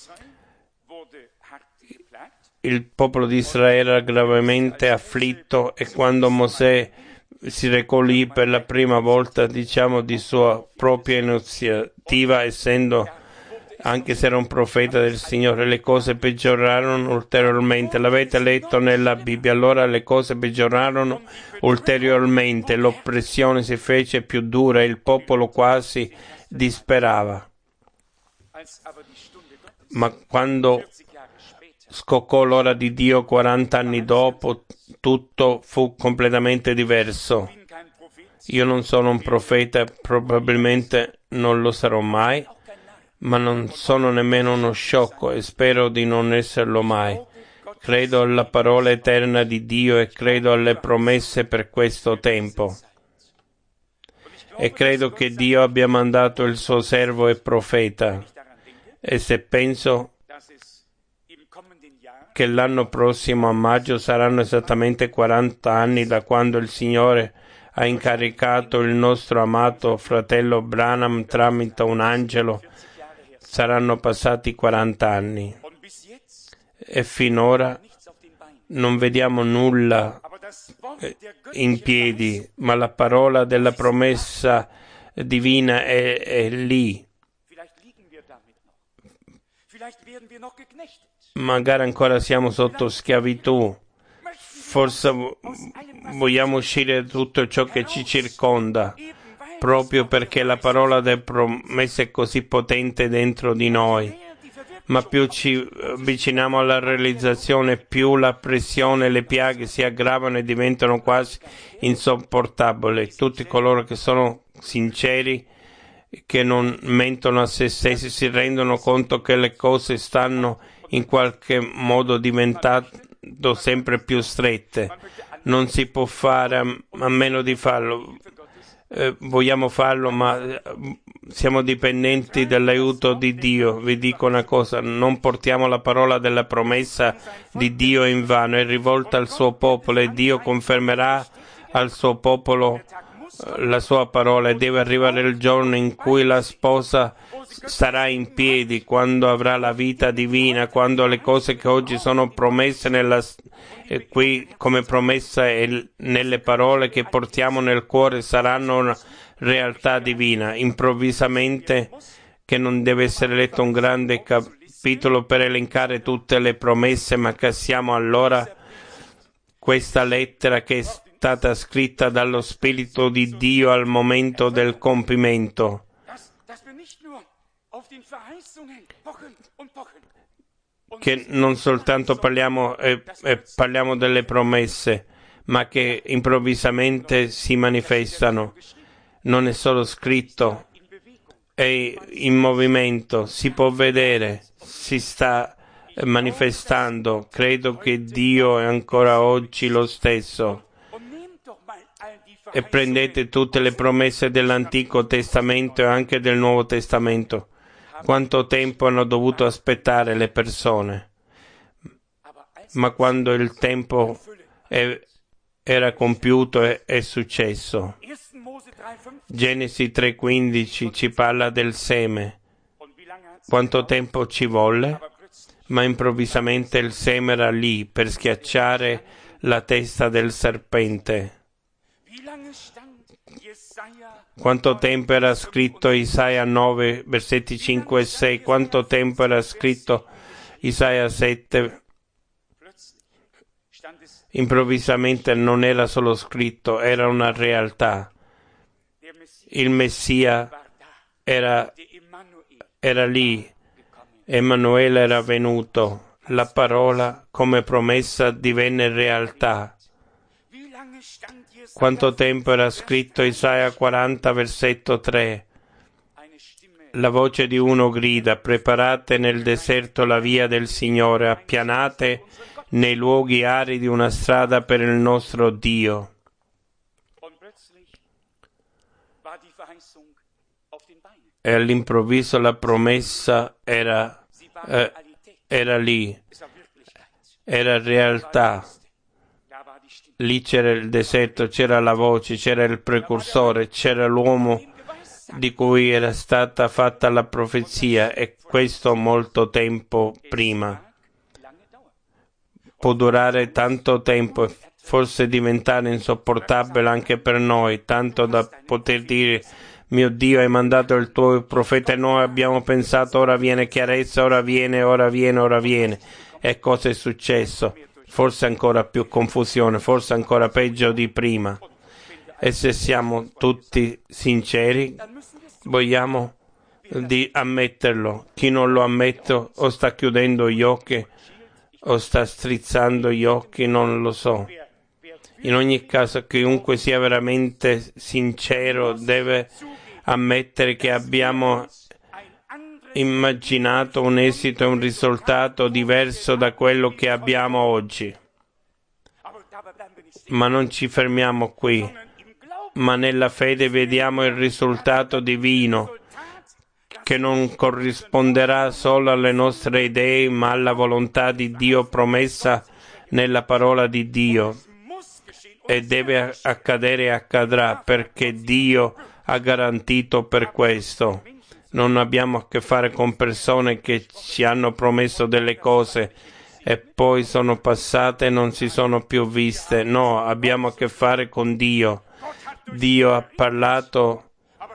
Il popolo di Israele era gravemente afflitto e quando Mosè si recò lì per la prima volta, diciamo di sua propria iniziativa, essendo anche se era un profeta del Signore, le cose peggiorarono ulteriormente. L'avete letto nella Bibbia? Allora le cose peggiorarono ulteriormente, l'oppressione si fece più dura e il popolo quasi disperava. Ma quando scoccò l'ora di Dio quaranta anni dopo, tutto fu completamente diverso. Io non sono un profeta, probabilmente non lo sarò mai, ma non sono nemmeno uno sciocco e spero di non esserlo mai. Credo alla parola eterna di Dio e credo alle promesse per questo tempo. E credo che Dio abbia mandato il suo servo e profeta. E se penso che l'anno prossimo a maggio saranno esattamente quaranta anni da quando il Signore ha incaricato il nostro amato fratello Branham tramite un angelo, saranno passati quaranta anni e finora non vediamo nulla in piedi, ma la parola della promessa divina è, è lì. Magari ancora siamo sotto schiavitù, forse vogliamo uscire da tutto ciò che ci circonda, proprio perché la parola delle promesse è così potente dentro di noi. Ma più ci avviciniamo alla realizzazione, più la pressione e le piaghe si aggravano e diventano quasi insopportabili. Tutti coloro che sono sinceri, che non mentono a se stessi, si rendono conto che le cose stanno in qualche modo diventando sempre più strette. non si può fare a, a meno di farlo. Eh, vogliamo farlo, ma siamo dipendenti dall'aiuto di Dio. Vi dico una cosa, non portiamo la parola della promessa di Dio in vano, è rivolta al suo popolo e Dio confermerà al suo popolo eh, la sua parola, e deve arrivare il giorno in cui la sposa starà in piedi, quando avrà la vita divina, quando le cose che oggi sono promesse nella E qui come promessa e nelle parole che portiamo nel cuore saranno una realtà divina. Improvvisamente, che non deve essere letto un grande capitolo per elencare tutte le promesse, ma che siamo allora questa lettera che è stata scritta dallo Spirito di Dio al momento del compimento. Che non soltanto parliamo, eh, eh, parliamo delle promesse, ma che improvvisamente si manifestano. Non è solo scritto, è in movimento, si può vedere, si sta manifestando. Credo che Dio è ancora oggi lo stesso. E prendete tutte le promesse dell'Antico Testamento e anche del Nuovo Testamento. Quanto tempo hanno dovuto aspettare le persone, ma quando il tempo è, era compiuto è, è successo. Genesi tre quindici ci parla del seme. Quanto tempo ci volle? Ma improvvisamente il seme era lì per schiacciare la testa del serpente. Quanto tempo era scritto Isaia nove, versetti cinque e sei? Quanto tempo era scritto Isaia sette? Improvvisamente non era solo scritto, era una realtà. Il Messia era, era lì, Emanuele era venuto, la parola come promessa divenne realtà. Quanto tempo era scritto Isaia quaranta, versetto tre? La voce di uno grida: preparate nel deserto la via del Signore, appianate nei luoghi aridi una strada per il nostro Dio. E all'improvviso la promessa era, eh, era lì, era realtà. Lì c'era il deserto, c'era la voce, c'era il precursore, c'era l'uomo di cui era stata fatta la profezia, e questo molto tempo prima. Può durare tanto tempo e forse diventare insopportabile anche per noi, tanto da poter dire: mio Dio, hai mandato il tuo profeta e noi abbiamo pensato ora viene chiarezza, ora viene, ora viene, ora viene. E cosa è successo? Forse ancora più confusione, forse ancora peggio di prima. E se siamo tutti sinceri, vogliamo di ammetterlo. Chi non lo ammette o sta chiudendo gli occhi o sta strizzando gli occhi, non lo so. In ogni caso, chiunque sia veramente sincero deve ammettere che abbiamo immaginato un esito e un risultato diverso da quello che abbiamo oggi. Ma non ci fermiamo qui, ma nella fede vediamo il risultato divino, che non corrisponderà solo alle nostre idee, ma alla volontà di Dio promessa nella parola di Dio. E deve accadere e accadrà, perché Dio ha garantito per questo. Non abbiamo a che fare con persone che ci hanno promesso delle cose e poi sono passate e non si sono più viste. No, abbiamo a che fare con Dio. Dio ha parlato,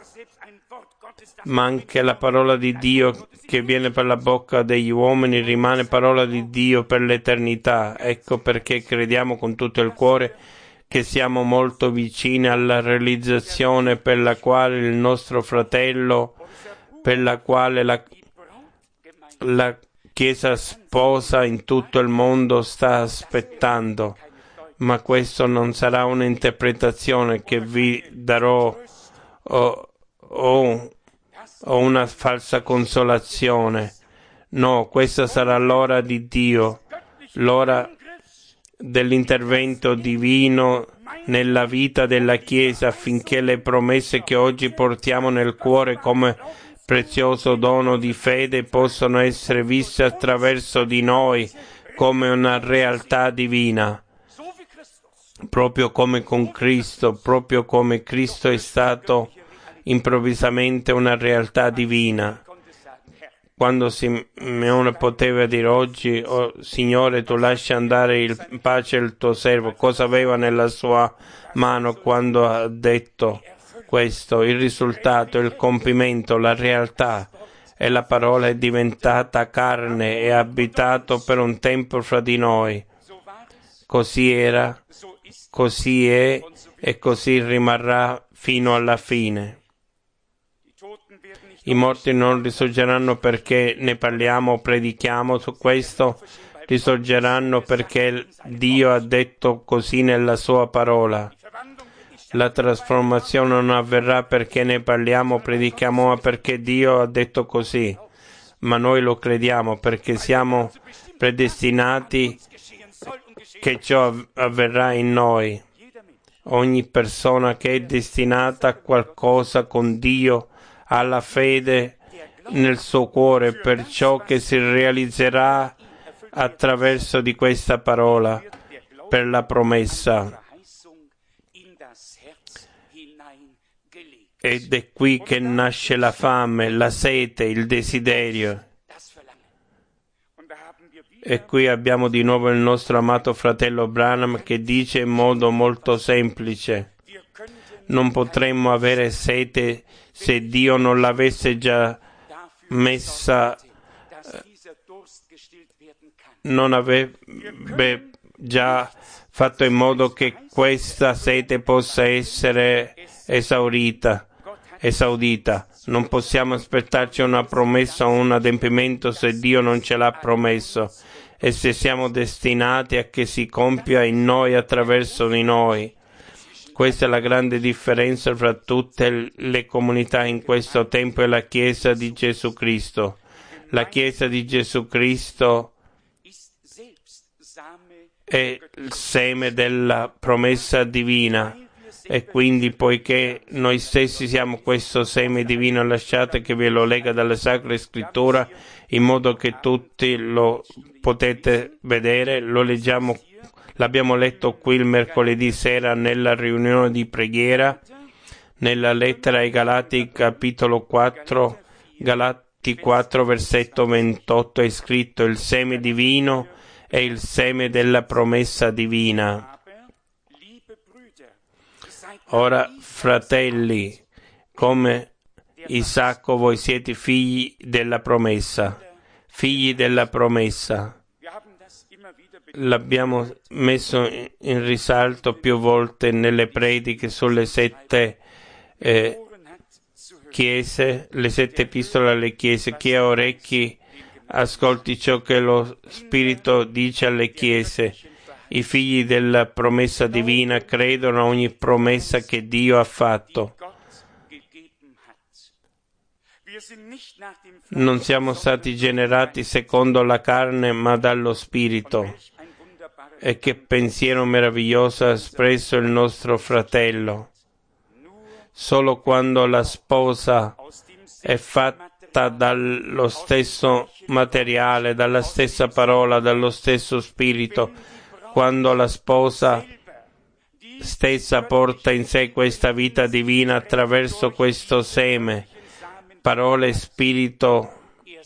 ma anche la parola di Dio che viene per la bocca degli uomini rimane parola di Dio per l'eternità. Ecco perché crediamo con tutto il cuore che siamo molto vicini alla realizzazione per la quale il nostro fratello, per la quale la, la Chiesa sposa in tutto il mondo sta aspettando. Ma questo non sarà un'interpretazione che vi darò o, o, o una falsa consolazione. No, questa sarà l'ora di Dio, l'ora dell'intervento divino nella vita della Chiesa, affinché le promesse che oggi portiamo nel cuore come prezioso dono di fede possano essere viste attraverso di noi come una realtà divina, proprio come con Cristo, proprio come Cristo è stato improvvisamente una realtà divina. Quando Simeone poteva dire oggi, oh, Signore, tu lasci andare in pace il tuo servo, cosa aveva nella sua mano quando ha detto questo? Il risultato, il compimento, la realtà. E la parola è diventata carne e ha abitato per un tempo fra di noi. Così era, così è e così rimarrà fino alla fine. I morti non risorgeranno perché ne parliamo o predichiamo su questo, risorgeranno perché Dio ha detto così nella sua parola. La trasformazione non avverrà perché ne parliamo o predichiamo, ma perché Dio ha detto così. Ma noi lo crediamo perché siamo predestinati che ciò avverrà in noi. Ogni persona che è destinata a qualcosa con Dio ha la fede nel suo cuore per ciò che si realizzerà attraverso di questa parola, per la promessa. Ed è qui che nasce la fame, la sete, il desiderio. E qui abbiamo di nuovo il nostro amato fratello Branham che dice in modo molto semplice: non potremmo avere sete se Dio non l'avesse già messa, non avrebbe già fatto in modo che questa sete possa essere esaurita, esaudita. Non possiamo aspettarci una promessa o un adempimento se Dio non ce l'ha promesso e se siamo destinati a che si compia in noi attraverso di noi. Questa è la grande differenza fra tutte le comunità in questo tempo e la Chiesa di Gesù Cristo. La Chiesa di Gesù Cristo è il seme della promessa divina e quindi poiché noi stessi siamo questo seme divino, lasciate che ve lo legga dalla Sacra Scrittura in modo che tutti lo potete vedere. Lo leggiamo. L'abbiamo letto qui il mercoledì sera nella riunione di preghiera, nella lettera ai Galati capitolo quattro, Galati quattro versetto ventotto è scritto: il seme divino è il seme della promessa divina. Ora, fratelli, come Isacco, voi siete figli della promessa, figli della promessa. L'abbiamo messo in risalto più volte nelle prediche sulle sette eh, chiese, le sette epistole alle chiese. Chi ha orecchi ascolti ciò che lo Spirito dice alle chiese. I figli della promessa divina credono a ogni promessa che Dio ha fatto. Non siamo stati generati secondo la carne, ma dallo Spirito. E che pensiero meraviglioso ha espresso il nostro fratello. Solo quando la sposa è fatta dallo stesso materiale, dalla stessa parola, dallo stesso spirito, quando la sposa stessa porta in sé questa vita divina attraverso questo seme, parola e spirito,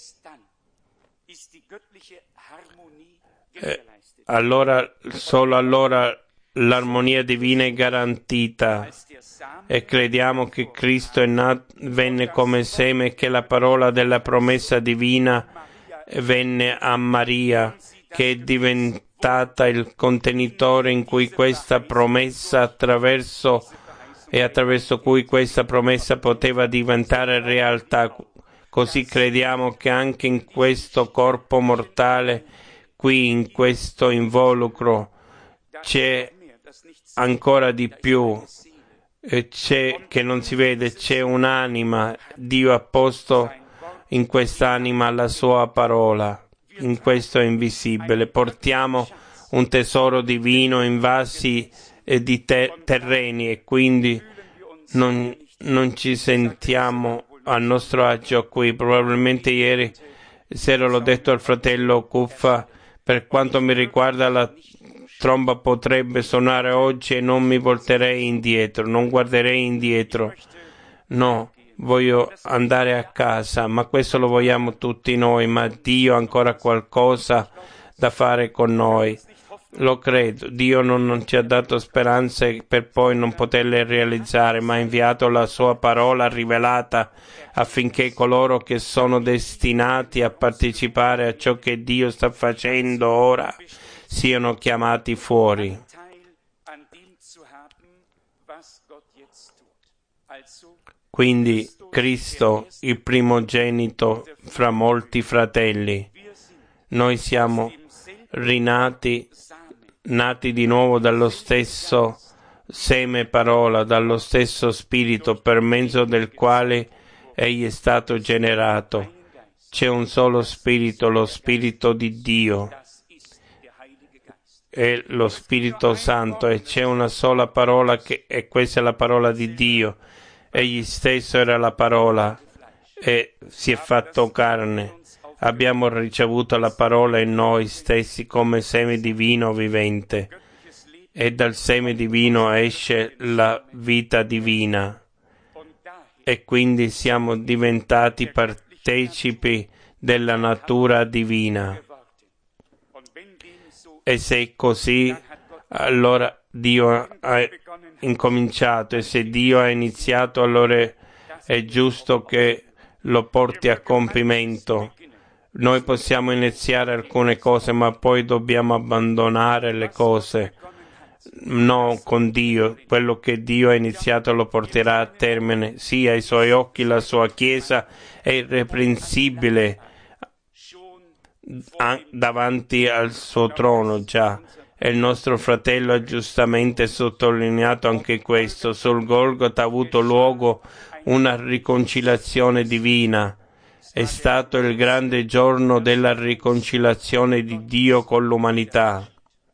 eh, allora, solo allora l'armonia divina è garantita e crediamo che Cristo è nato, venne come seme e che la parola della promessa divina venne a Maria, che è diventata il contenitore in cui questa promessa attraverso e attraverso cui questa promessa poteva diventare realtà. Così crediamo che anche in questo corpo mortale, qui in questo involucro, c'è ancora di più, c'è che non si vede, c'è un'anima. Dio ha posto in quest'anima la sua parola, in questo invisibile. Portiamo un tesoro divino in vasi eh, di te- terreni e quindi non, non ci sentiamo a nostro agio qui. Probabilmente ieri sera l'ho detto al fratello Cuffa, per quanto mi riguarda la tromba potrebbe suonare oggi e non mi volterei indietro, non guarderei indietro. No, voglio andare a casa, ma questo lo vogliamo tutti noi, ma Dio ha ancora qualcosa da fare con noi. Lo credo, Dio non, non ci ha dato speranze per poi non poterle realizzare, ma ha inviato la sua parola rivelata affinché coloro che sono destinati a partecipare a ciò che Dio sta facendo ora siano chiamati fuori. Quindi Cristo, il primogenito fra molti fratelli, noi siamo rinati, nati di nuovo dallo stesso seme parola, dallo stesso spirito per mezzo del quale egli è stato generato. C'è un solo spirito, lo spirito di Dio, è lo Spirito Santo, e c'è una sola parola che, e questa è la parola di Dio. Egli stesso era la parola e si è fatto carne. Abbiamo ricevuto la parola in noi stessi come seme divino vivente, e dal seme divino esce la vita divina, e quindi siamo diventati partecipi della natura divina. E se è così, allora Dio ha incominciato, e se Dio ha iniziato, allora è giusto che lo porti a compimento. Noi possiamo iniziare alcune cose, ma poi dobbiamo abbandonare le cose. No, con Dio, quello che Dio ha iniziato lo porterà a termine. Sì, ai suoi occhi la sua Chiesa è irreprensibile davanti al suo trono già. E il nostro fratello ha giustamente sottolineato anche questo. Sul Golgota ha avuto luogo una riconciliazione divina. È stato il grande giorno della riconciliazione di Dio con l'umanità.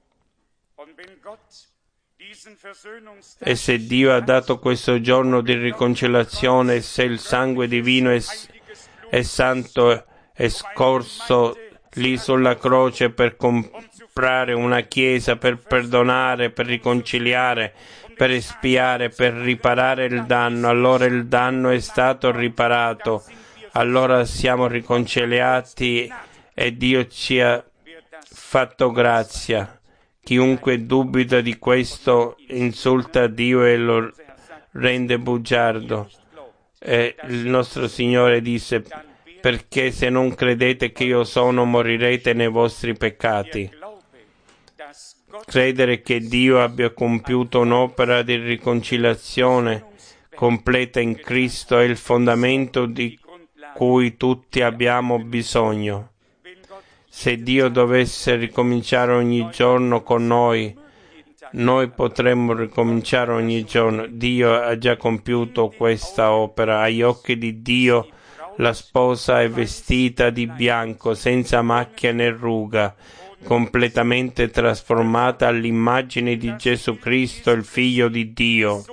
E se Dio ha dato questo giorno di riconciliazione, se il sangue divino è, è santo, è scorso lì sulla croce per comprare una chiesa, per perdonare, per riconciliare, per espiare, per riparare il danno, allora il danno è stato riparato, allora siamo riconciliati e Dio ci ha fatto grazia. Chiunque dubita di questo insulta Dio e lo rende bugiardo. E il nostro Signore disse: perché se non credete che io sono, morirete nei vostri peccati. Credere che Dio abbia compiuto un'opera di riconciliazione completa in Cristo è il fondamento di cui tutti abbiamo bisogno. Se Dio dovesse ricominciare ogni giorno con noi, noi potremmo ricominciare ogni giorno. Dio ha già compiuto questa opera. Agli occhi di Dio la sposa è vestita di bianco, senza macchia né ruga, completamente trasformata all'immagine di Gesù Cristo, il Figlio di Dio.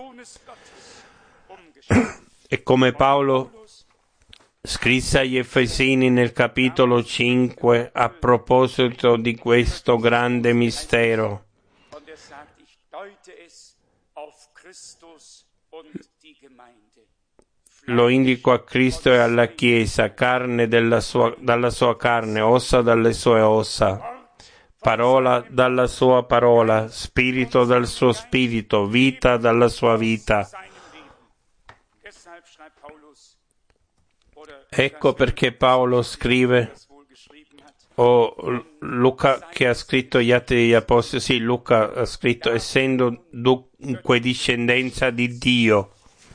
E come Paolo scrisse agli Efesini nel capitolo cinque a proposito di questo grande mistero: lo indico a Cristo e alla Chiesa, carne della sua, dalla sua carne, ossa dalle sue ossa, parola dalla sua parola, spirito dal suo spirito, vita dalla sua vita. Ecco perché Paolo scrive, o Luca che ha scritto gli Atti degli Apostoli, sì, Luca ha scritto, essendo dunque discendenza di Dio,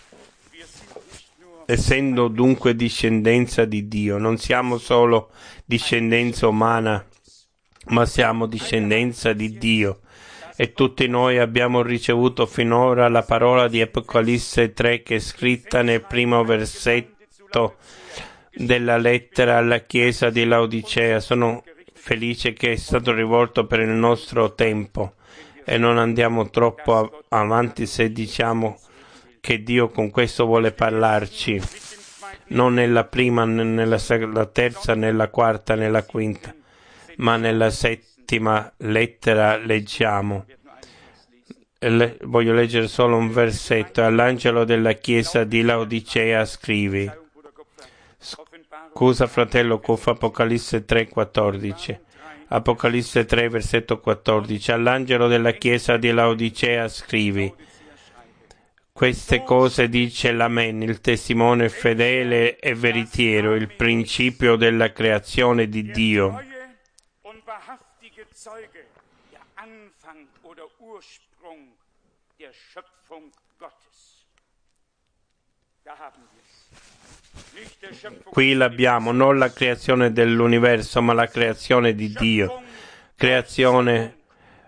essendo dunque discendenza di Dio, non siamo solo discendenza umana, ma siamo discendenza di Dio. E tutti noi abbiamo ricevuto finora la parola di Apocalisse tre, che è scritta nel primo versetto della lettera alla chiesa di Laodicea. Sono felice che è stato rivolto per il nostro tempo e non andiamo troppo avanti se diciamo che Dio con questo vuole parlarci, non nella prima, nella terza, nella quarta, nella quinta, ma nella settima lettera leggiamo. Le, voglio leggere solo un versetto. All'angelo della chiesa di Laodicea scrivi. Scusa fratello Cuff, Apocalisse tre quattordici. Apocalisse tre versetto quattordici. All'angelo della chiesa di Laodicea scrivi. Queste cose dice l'Amen, il testimone fedele e veritiero, il principio della creazione di Dio. Qui l'abbiamo, non la creazione dell'universo, ma la creazione di Dio. Creazione,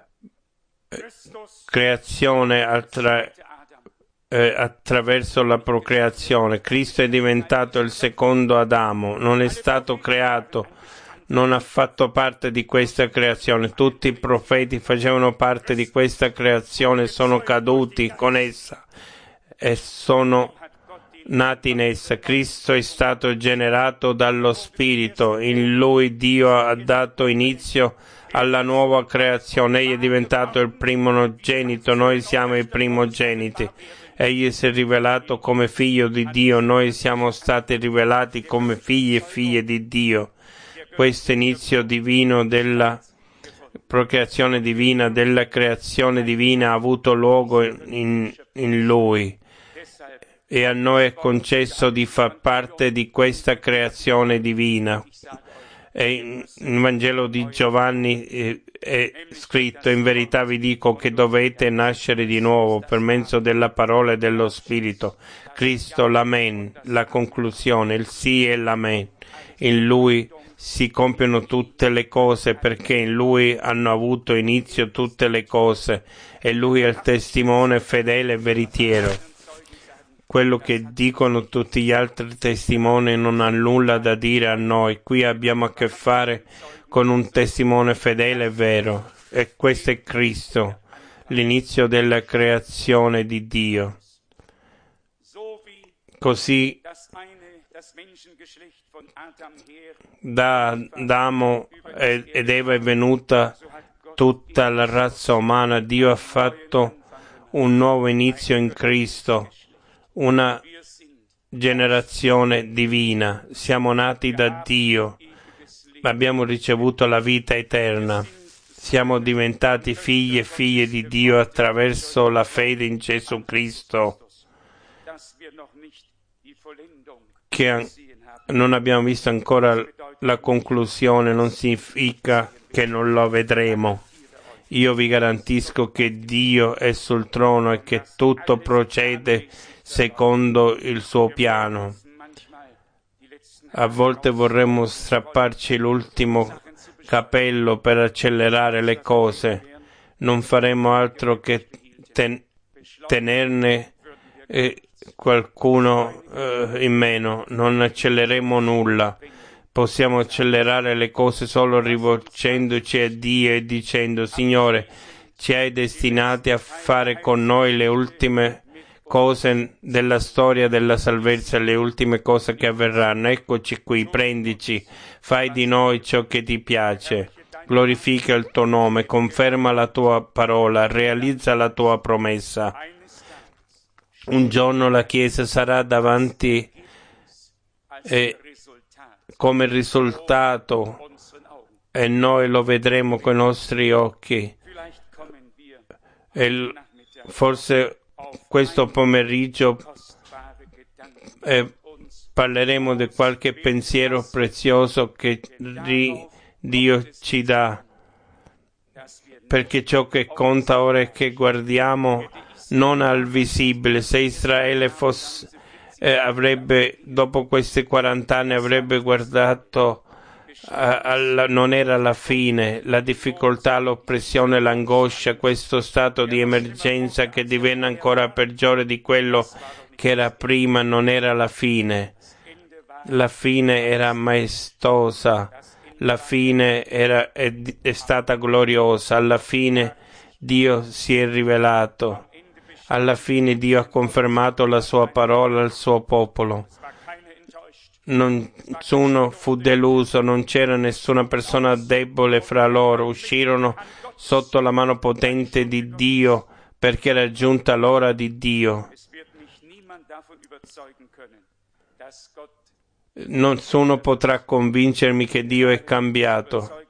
creazione attra, eh, attraverso la procreazione. Cristo è diventato il secondo Adamo, non è stato creato, non ha fatto parte di questa creazione. Tutti i profeti facevano parte di questa creazione, sono caduti con essa e sono nati in essa. Cristo è stato generato dallo Spirito, in Lui Dio ha dato inizio alla nuova creazione. Egli è diventato il primogenito, noi siamo i primogeniti. Egli si è rivelato come figlio di Dio, noi siamo stati rivelati come figli e figlie di Dio. Questo inizio divino della procreazione divina, della creazione divina ha avuto luogo in, in Lui. E a noi è concesso di far parte di questa creazione divina. E in, in Vangelo di Giovanni eh, è scritto: in verità vi dico che dovete nascere di nuovo per mezzo della parola e dello Spirito. Cristo, l'Amen, la conclusione, il sì e l'Amen. In Lui si compiono tutte le cose, perché in Lui hanno avuto inizio tutte le cose, e Lui è il testimone fedele e veritiero. Quello che dicono tutti gli altri testimoni non ha nulla da dire a noi. Qui abbiamo a che fare con un testimone fedele e vero, e questo è Cristo, l'inizio della creazione di Dio. Così da Adamo ed Eva è venuta tutta la razza umana. Dio ha fatto un nuovo inizio in Cristo, una generazione divina. Siamo nati da Dio, abbiamo ricevuto la vita eterna. Siamo diventati figli e figlie di Dio attraverso la fede in Gesù Cristo, che non abbiamo visto ancora la conclusione, non significa che non lo vedremo. Io vi garantisco che Dio è sul trono e che tutto procede secondo il suo piano. A volte vorremmo strapparci l'ultimo capello per accelerare le cose. Non faremo altro che ten- tenerne eh, qualcuno eh, in meno. Non acceleremo nulla. Possiamo accelerare le cose solo rivolgendoci a Dio e dicendo: Signore, ci hai destinati a fare con noi le ultime cose della storia della salvezza, le ultime cose che avverranno. Eccoci qui, prendici, fai di noi ciò che ti piace, glorifica il tuo nome, conferma la tua parola, realizza la tua promessa. Un giorno la Chiesa sarà davanti e come risultato, e noi lo vedremo con i nostri occhi. E forse questo pomeriggio eh, parleremo di qualche pensiero prezioso che Dio ci dà, perché ciò che conta ora è che guardiamo non al visibile. Se Israele fosse, eh, avrebbe, dopo questi quaranta anni, avrebbe guardato a, alla, non era la fine, la difficoltà, l'oppressione, l'angoscia, questo stato di emergenza che divenne ancora peggiore di quello che era prima, non era la fine. La fine era maestosa, La fine era, è, è stata gloriosa, alla fine Dio si è rivelato, alla fine Dio ha confermato la sua parola al suo popolo. Nessuno fu deluso, non c'era nessuna persona debole fra loro, uscirono sotto la mano potente di Dio perché era giunta l'ora di Dio. Nessuno potrà convincermi che Dio è cambiato.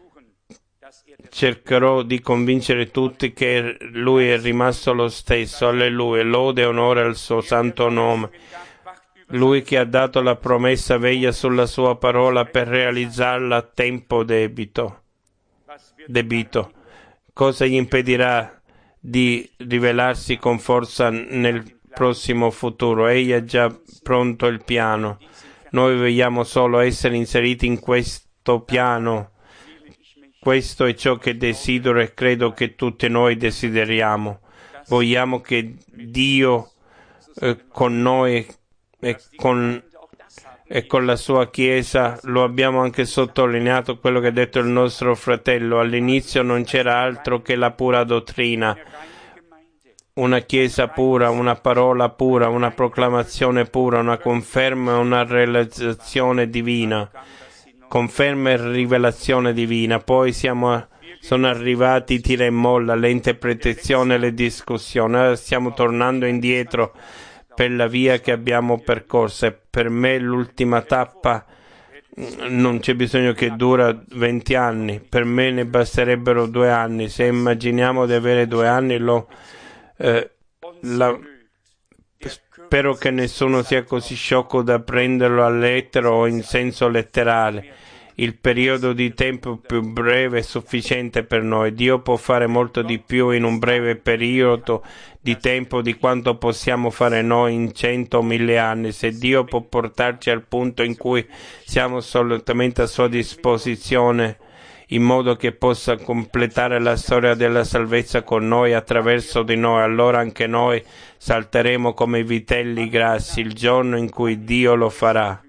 Cercherò di convincere tutti che Lui è rimasto lo stesso. Alleluia, lode e onore al suo santo nome. Lui che ha dato la promessa veglia sulla sua parola per realizzarla a tempo debito. debito. Cosa gli impedirà di rivelarsi con forza nel prossimo futuro? Egli ha già pronto il piano. Noi vogliamo solo essere inseriti in questo piano. Questo è ciò che desidero e credo che tutti noi desideriamo. Vogliamo che Dio eh, con noi e con, e con la sua Chiesa, lo abbiamo anche sottolineato quello che ha detto il nostro fratello, all'inizio non c'era altro che la pura dottrina, una Chiesa pura, una parola pura, una proclamazione pura, una conferma e una realizzazione divina, conferma e rivelazione divina. Poi siamo, sono arrivati tira e molla, le interpretazioni e le discussioni. Ora stiamo tornando indietro per la via che abbiamo percorso, e per me l'ultima tappa non c'è bisogno che dura venti anni, per me ne basterebbero due anni. Se immaginiamo di avere due anni, lo, eh, la, spero che nessuno sia così sciocco da prenderlo a lettera o in senso letterale. Il periodo di tempo più breve è sufficiente per noi. Dio può fare molto di più in un breve periodo di tempo di quanto possiamo fare noi in cento o mille anni. Se Dio può portarci al punto in cui siamo assolutamente a sua disposizione, in modo che possa completare la storia della salvezza con noi, attraverso di noi, allora anche noi salteremo come vitelli grassi il giorno in cui Dio lo farà.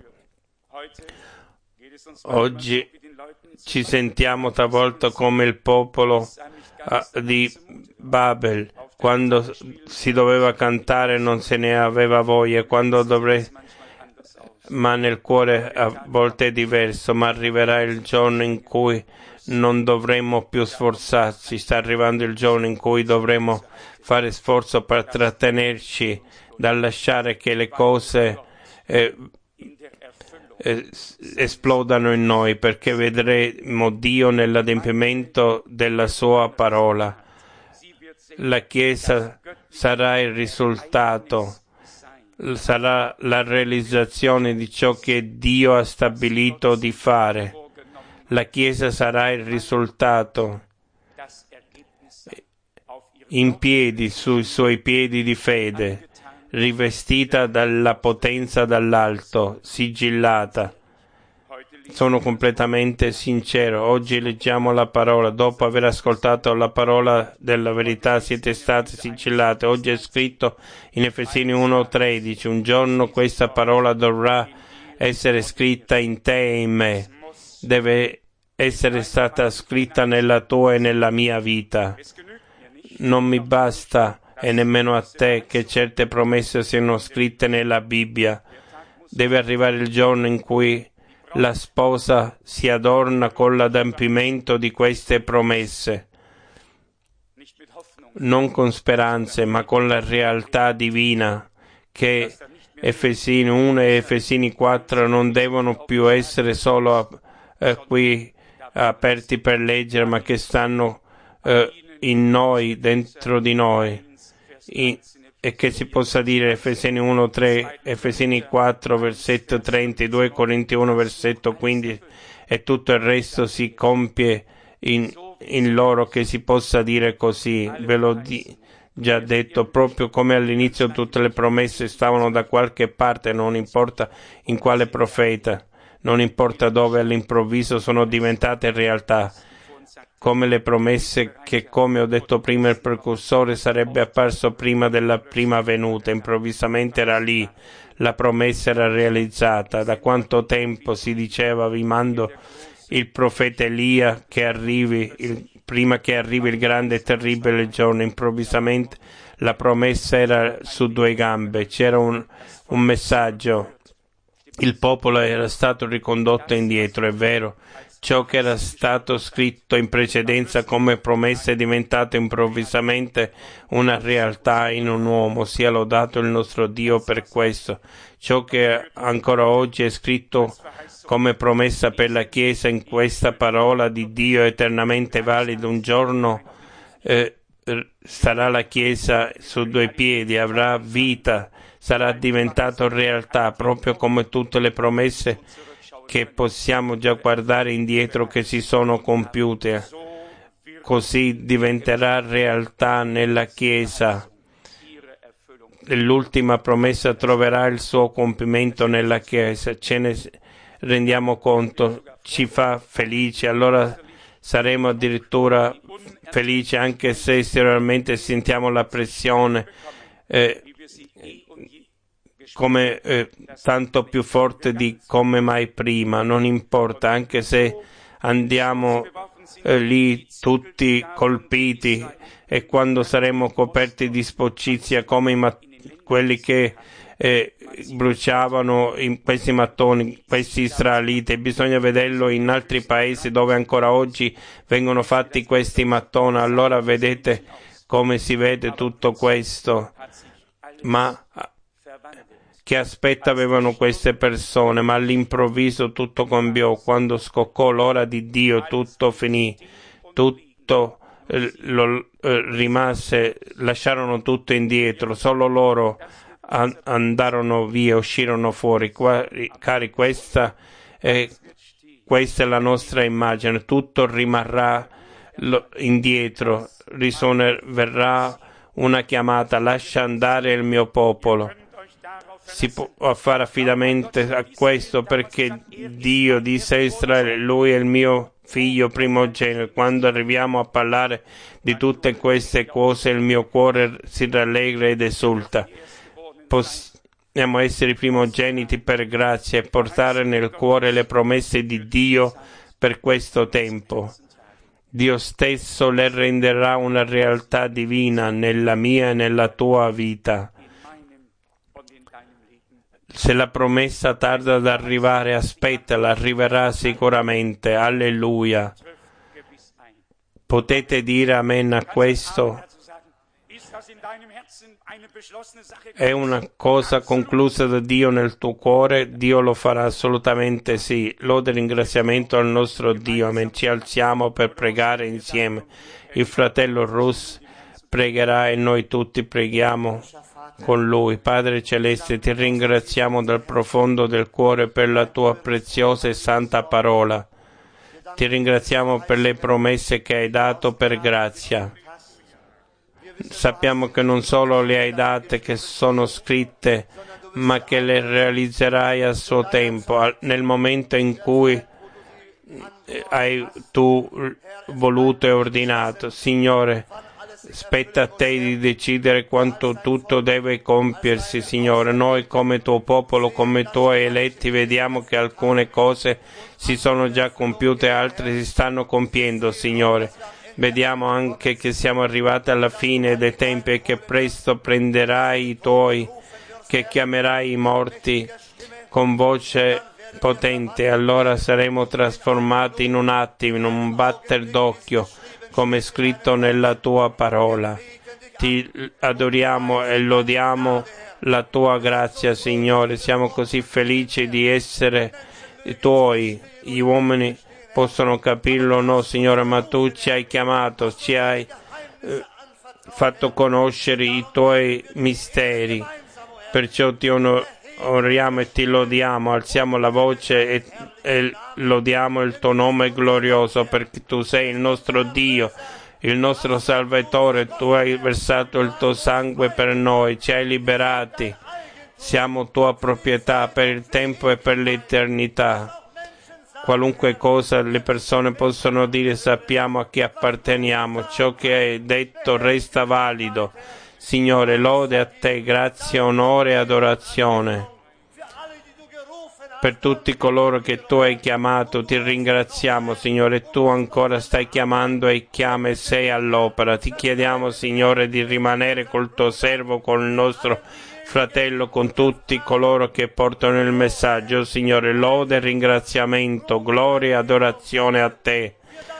Oggi ci sentiamo talvolta come il popolo uh, di Babel, quando si doveva cantare non se ne aveva voglia, quando dovrei, ma nel cuore a volte è diverso, ma arriverà il giorno in cui non dovremo più sforzarci, sta arrivando il giorno in cui dovremo fare sforzo per trattenerci dal lasciare che le cose eh, esplodano in noi, perché vedremo Dio nell'adempimento della sua parola. La Chiesa sarà il risultato, sarà la realizzazione di ciò che Dio ha stabilito di fare. La Chiesa sarà il risultato in piedi, sui suoi piedi di fede, rivestita dalla potenza dall'alto, sigillata. Sono completamente sincero. Oggi leggiamo la parola. Dopo aver ascoltato la parola della verità siete stati sigillati. Oggi è scritto in Efesini uno tredici. Un giorno questa parola dovrà essere scritta in te e in me. Deve essere stata scritta nella tua e nella mia vita. Non mi basta, e nemmeno a te, che certe promesse siano scritte nella Bibbia. Deve arrivare il giorno in cui la sposa si adorna con l'adempimento di queste promesse, non con speranze, ma con la realtà divina, che Efesini uno e Efesini quattro non devono più essere solo eh, qui aperti per leggere, ma che stanno eh, in noi, dentro di noi. In, e che si possa dire Efesini uno tre, Efesini quattro versetto trenta, due Corinti uno versetto quindici, e tutto il resto si compie in, in loro, che si possa dire così. Ve l'ho di, già detto, proprio come all'inizio tutte le promesse stavano da qualche parte, non importa in quale profeta, non importa dove, all'improvviso sono diventate realtà. Come le promesse che, come ho detto prima, il precursore sarebbe apparso prima della prima venuta, improvvisamente era lì, la promessa era realizzata. Da quanto tempo si diceva: vi mando il profeta Elia che arrivi, il, prima che arrivi il grande e terribile giorno. Improvvisamente la promessa era su due gambe, c'era un, un messaggio, il popolo era stato ricondotto indietro, è vero. Ciò che era stato scritto in precedenza come promessa è diventato improvvisamente una realtà in un uomo. Sia lodato il nostro Dio per questo. Ciò che ancora oggi è scritto come promessa per la Chiesa in questa parola di Dio eternamente valida, un giorno eh, sarà la Chiesa su due piedi, avrà vita, sarà diventato realtà, proprio come tutte le promesse che possiamo già guardare indietro che si sono compiute. Così diventerà realtà nella Chiesa. L'ultima promessa troverà il suo compimento nella Chiesa. Ce ne rendiamo conto, ci fa felici, allora saremo addirittura felici anche se esteriormente sentiamo la pressione eh, come eh, tanto più forte di come mai prima. Non importa, anche se andiamo eh, lì tutti colpiti, e quando saremo coperti di sporcizia come i mat- quelli che eh, bruciavano in questi mattoni, questi israeliti. Bisogna vederlo in altri paesi dove ancora oggi vengono fatti questi mattoni. Allora vedete come si vede tutto questo. Ma che aspetto avevano queste persone? Ma all'improvviso tutto cambiò. Quando scoccò l'ora di Dio, tutto finì, tutto eh, lo, eh, rimase, lasciarono tutto indietro, solo loro an- andarono via, uscirono fuori. Qua, cari, questa è, questa è la nostra immagine, tutto rimarrà lo, indietro, risuonerà una chiamata: lascia andare il mio popolo. Si può fare affidamento a questo perché Dio disse a Israele: lui è il mio figlio primogenito. Quando arriviamo a parlare di tutte queste cose, il mio cuore si rallegra ed esulta. Possiamo essere i primogeniti per grazia e portare nel cuore le promesse di Dio per questo tempo. Dio stesso le renderà una realtà divina nella mia e nella tua vita. Se la promessa tarda ad arrivare, aspettala, arriverà sicuramente. Alleluia. Potete dire amen a questo? È una cosa conclusa da Dio nel tuo cuore? Dio lo farà assolutamente sì. Lode e ringraziamento al nostro Dio. Amen. Ci alziamo per pregare insieme. Il fratello Russ pregherà e noi tutti preghiamo con lui. Padre Celeste, ti ringraziamo dal profondo del cuore per la tua preziosa e santa parola. Ti ringraziamo per le promesse che hai dato per grazia. Sappiamo che non solo le hai date, che sono scritte, ma che le realizzerai a suo tempo, nel momento in cui hai tu voluto e ordinato. Signore, spetta a te di decidere quanto tutto deve compiersi, Signore. Noi come tuo popolo, come tuoi eletti, vediamo che alcune cose si sono già compiute, altre si stanno compiendo, Signore. Vediamo anche che siamo arrivati alla fine dei tempi e che presto prenderai i tuoi, che chiamerai i morti con voce potente. Allora saremo trasformati in un attimo, in un batter d'occhio, come è scritto nella tua parola. Ti adoriamo e lodiamo la tua grazia, Signore. Siamo così felici di essere tuoi. Gli uomini possono capirlo o no, Signore, ma tu ci hai chiamato, ci hai eh, fatto conoscere i tuoi misteri. Perciò ti onoriamo e ti lodiamo, alziamo la voce e, e lodiamo il tuo nome glorioso, perché tu sei il nostro Dio, il nostro Salvatore. Tu hai versato il tuo sangue per noi, ci hai liberati, siamo tua proprietà per il tempo e per l'eternità. Qualunque cosa le persone possono dire, sappiamo a chi apparteniamo. Ciò che hai detto resta valido. Signore, lode a te, grazie, onore e adorazione. per tutti coloro che tu hai chiamato. Ti ringraziamo, Signore, tu ancora stai chiamando e chiama e sei all'opera. Ti chiediamo, Signore, di rimanere col tuo servo, con il nostro fratello, con tutti coloro che portano il messaggio. Signore, lode, ringraziamento, gloria e adorazione a te.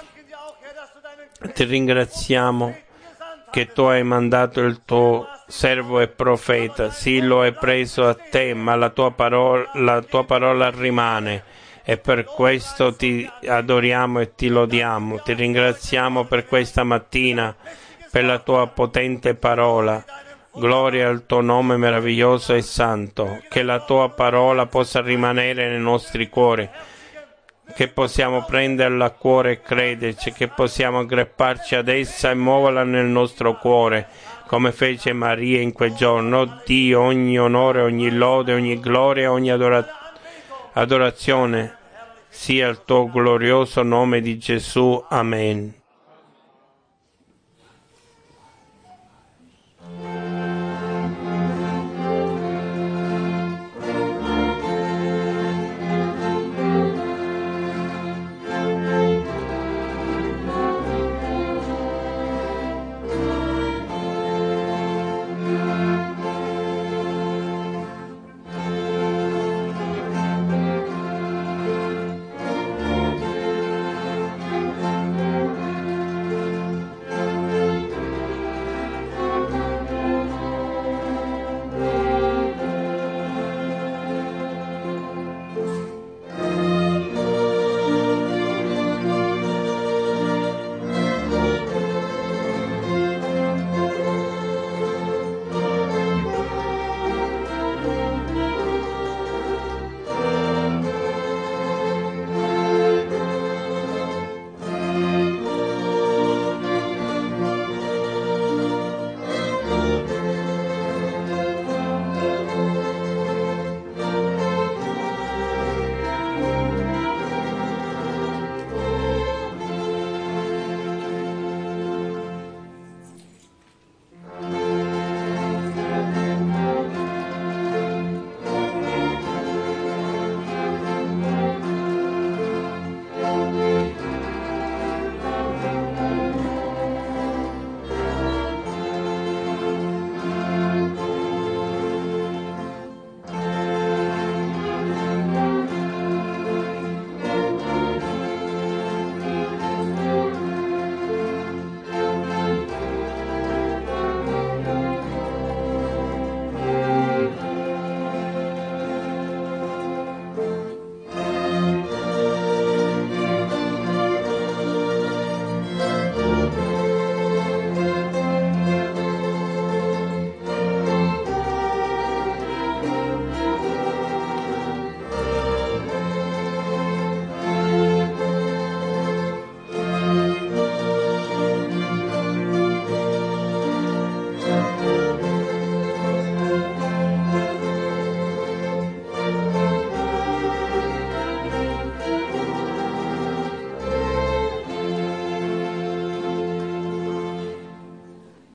Ti ringraziamo che tu hai mandato il tuo servo e profeta. Sì, lo hai preso a te, ma la tua parola, la tua parola rimane, e per questo ti adoriamo e ti lodiamo. Ti ringraziamo per questa mattina, per la tua potente parola. Gloria al tuo nome meraviglioso e santo. Che la tua parola possa rimanere nei nostri cuori, che possiamo prenderla a cuore e crederci, che possiamo aggrapparci ad essa e muoverla nel nostro cuore, come fece Maria in quel giorno. Dio, ogni onore, ogni lode, ogni gloria, ogni adora- adorazione sia il tuo glorioso nome di Gesù. Amen.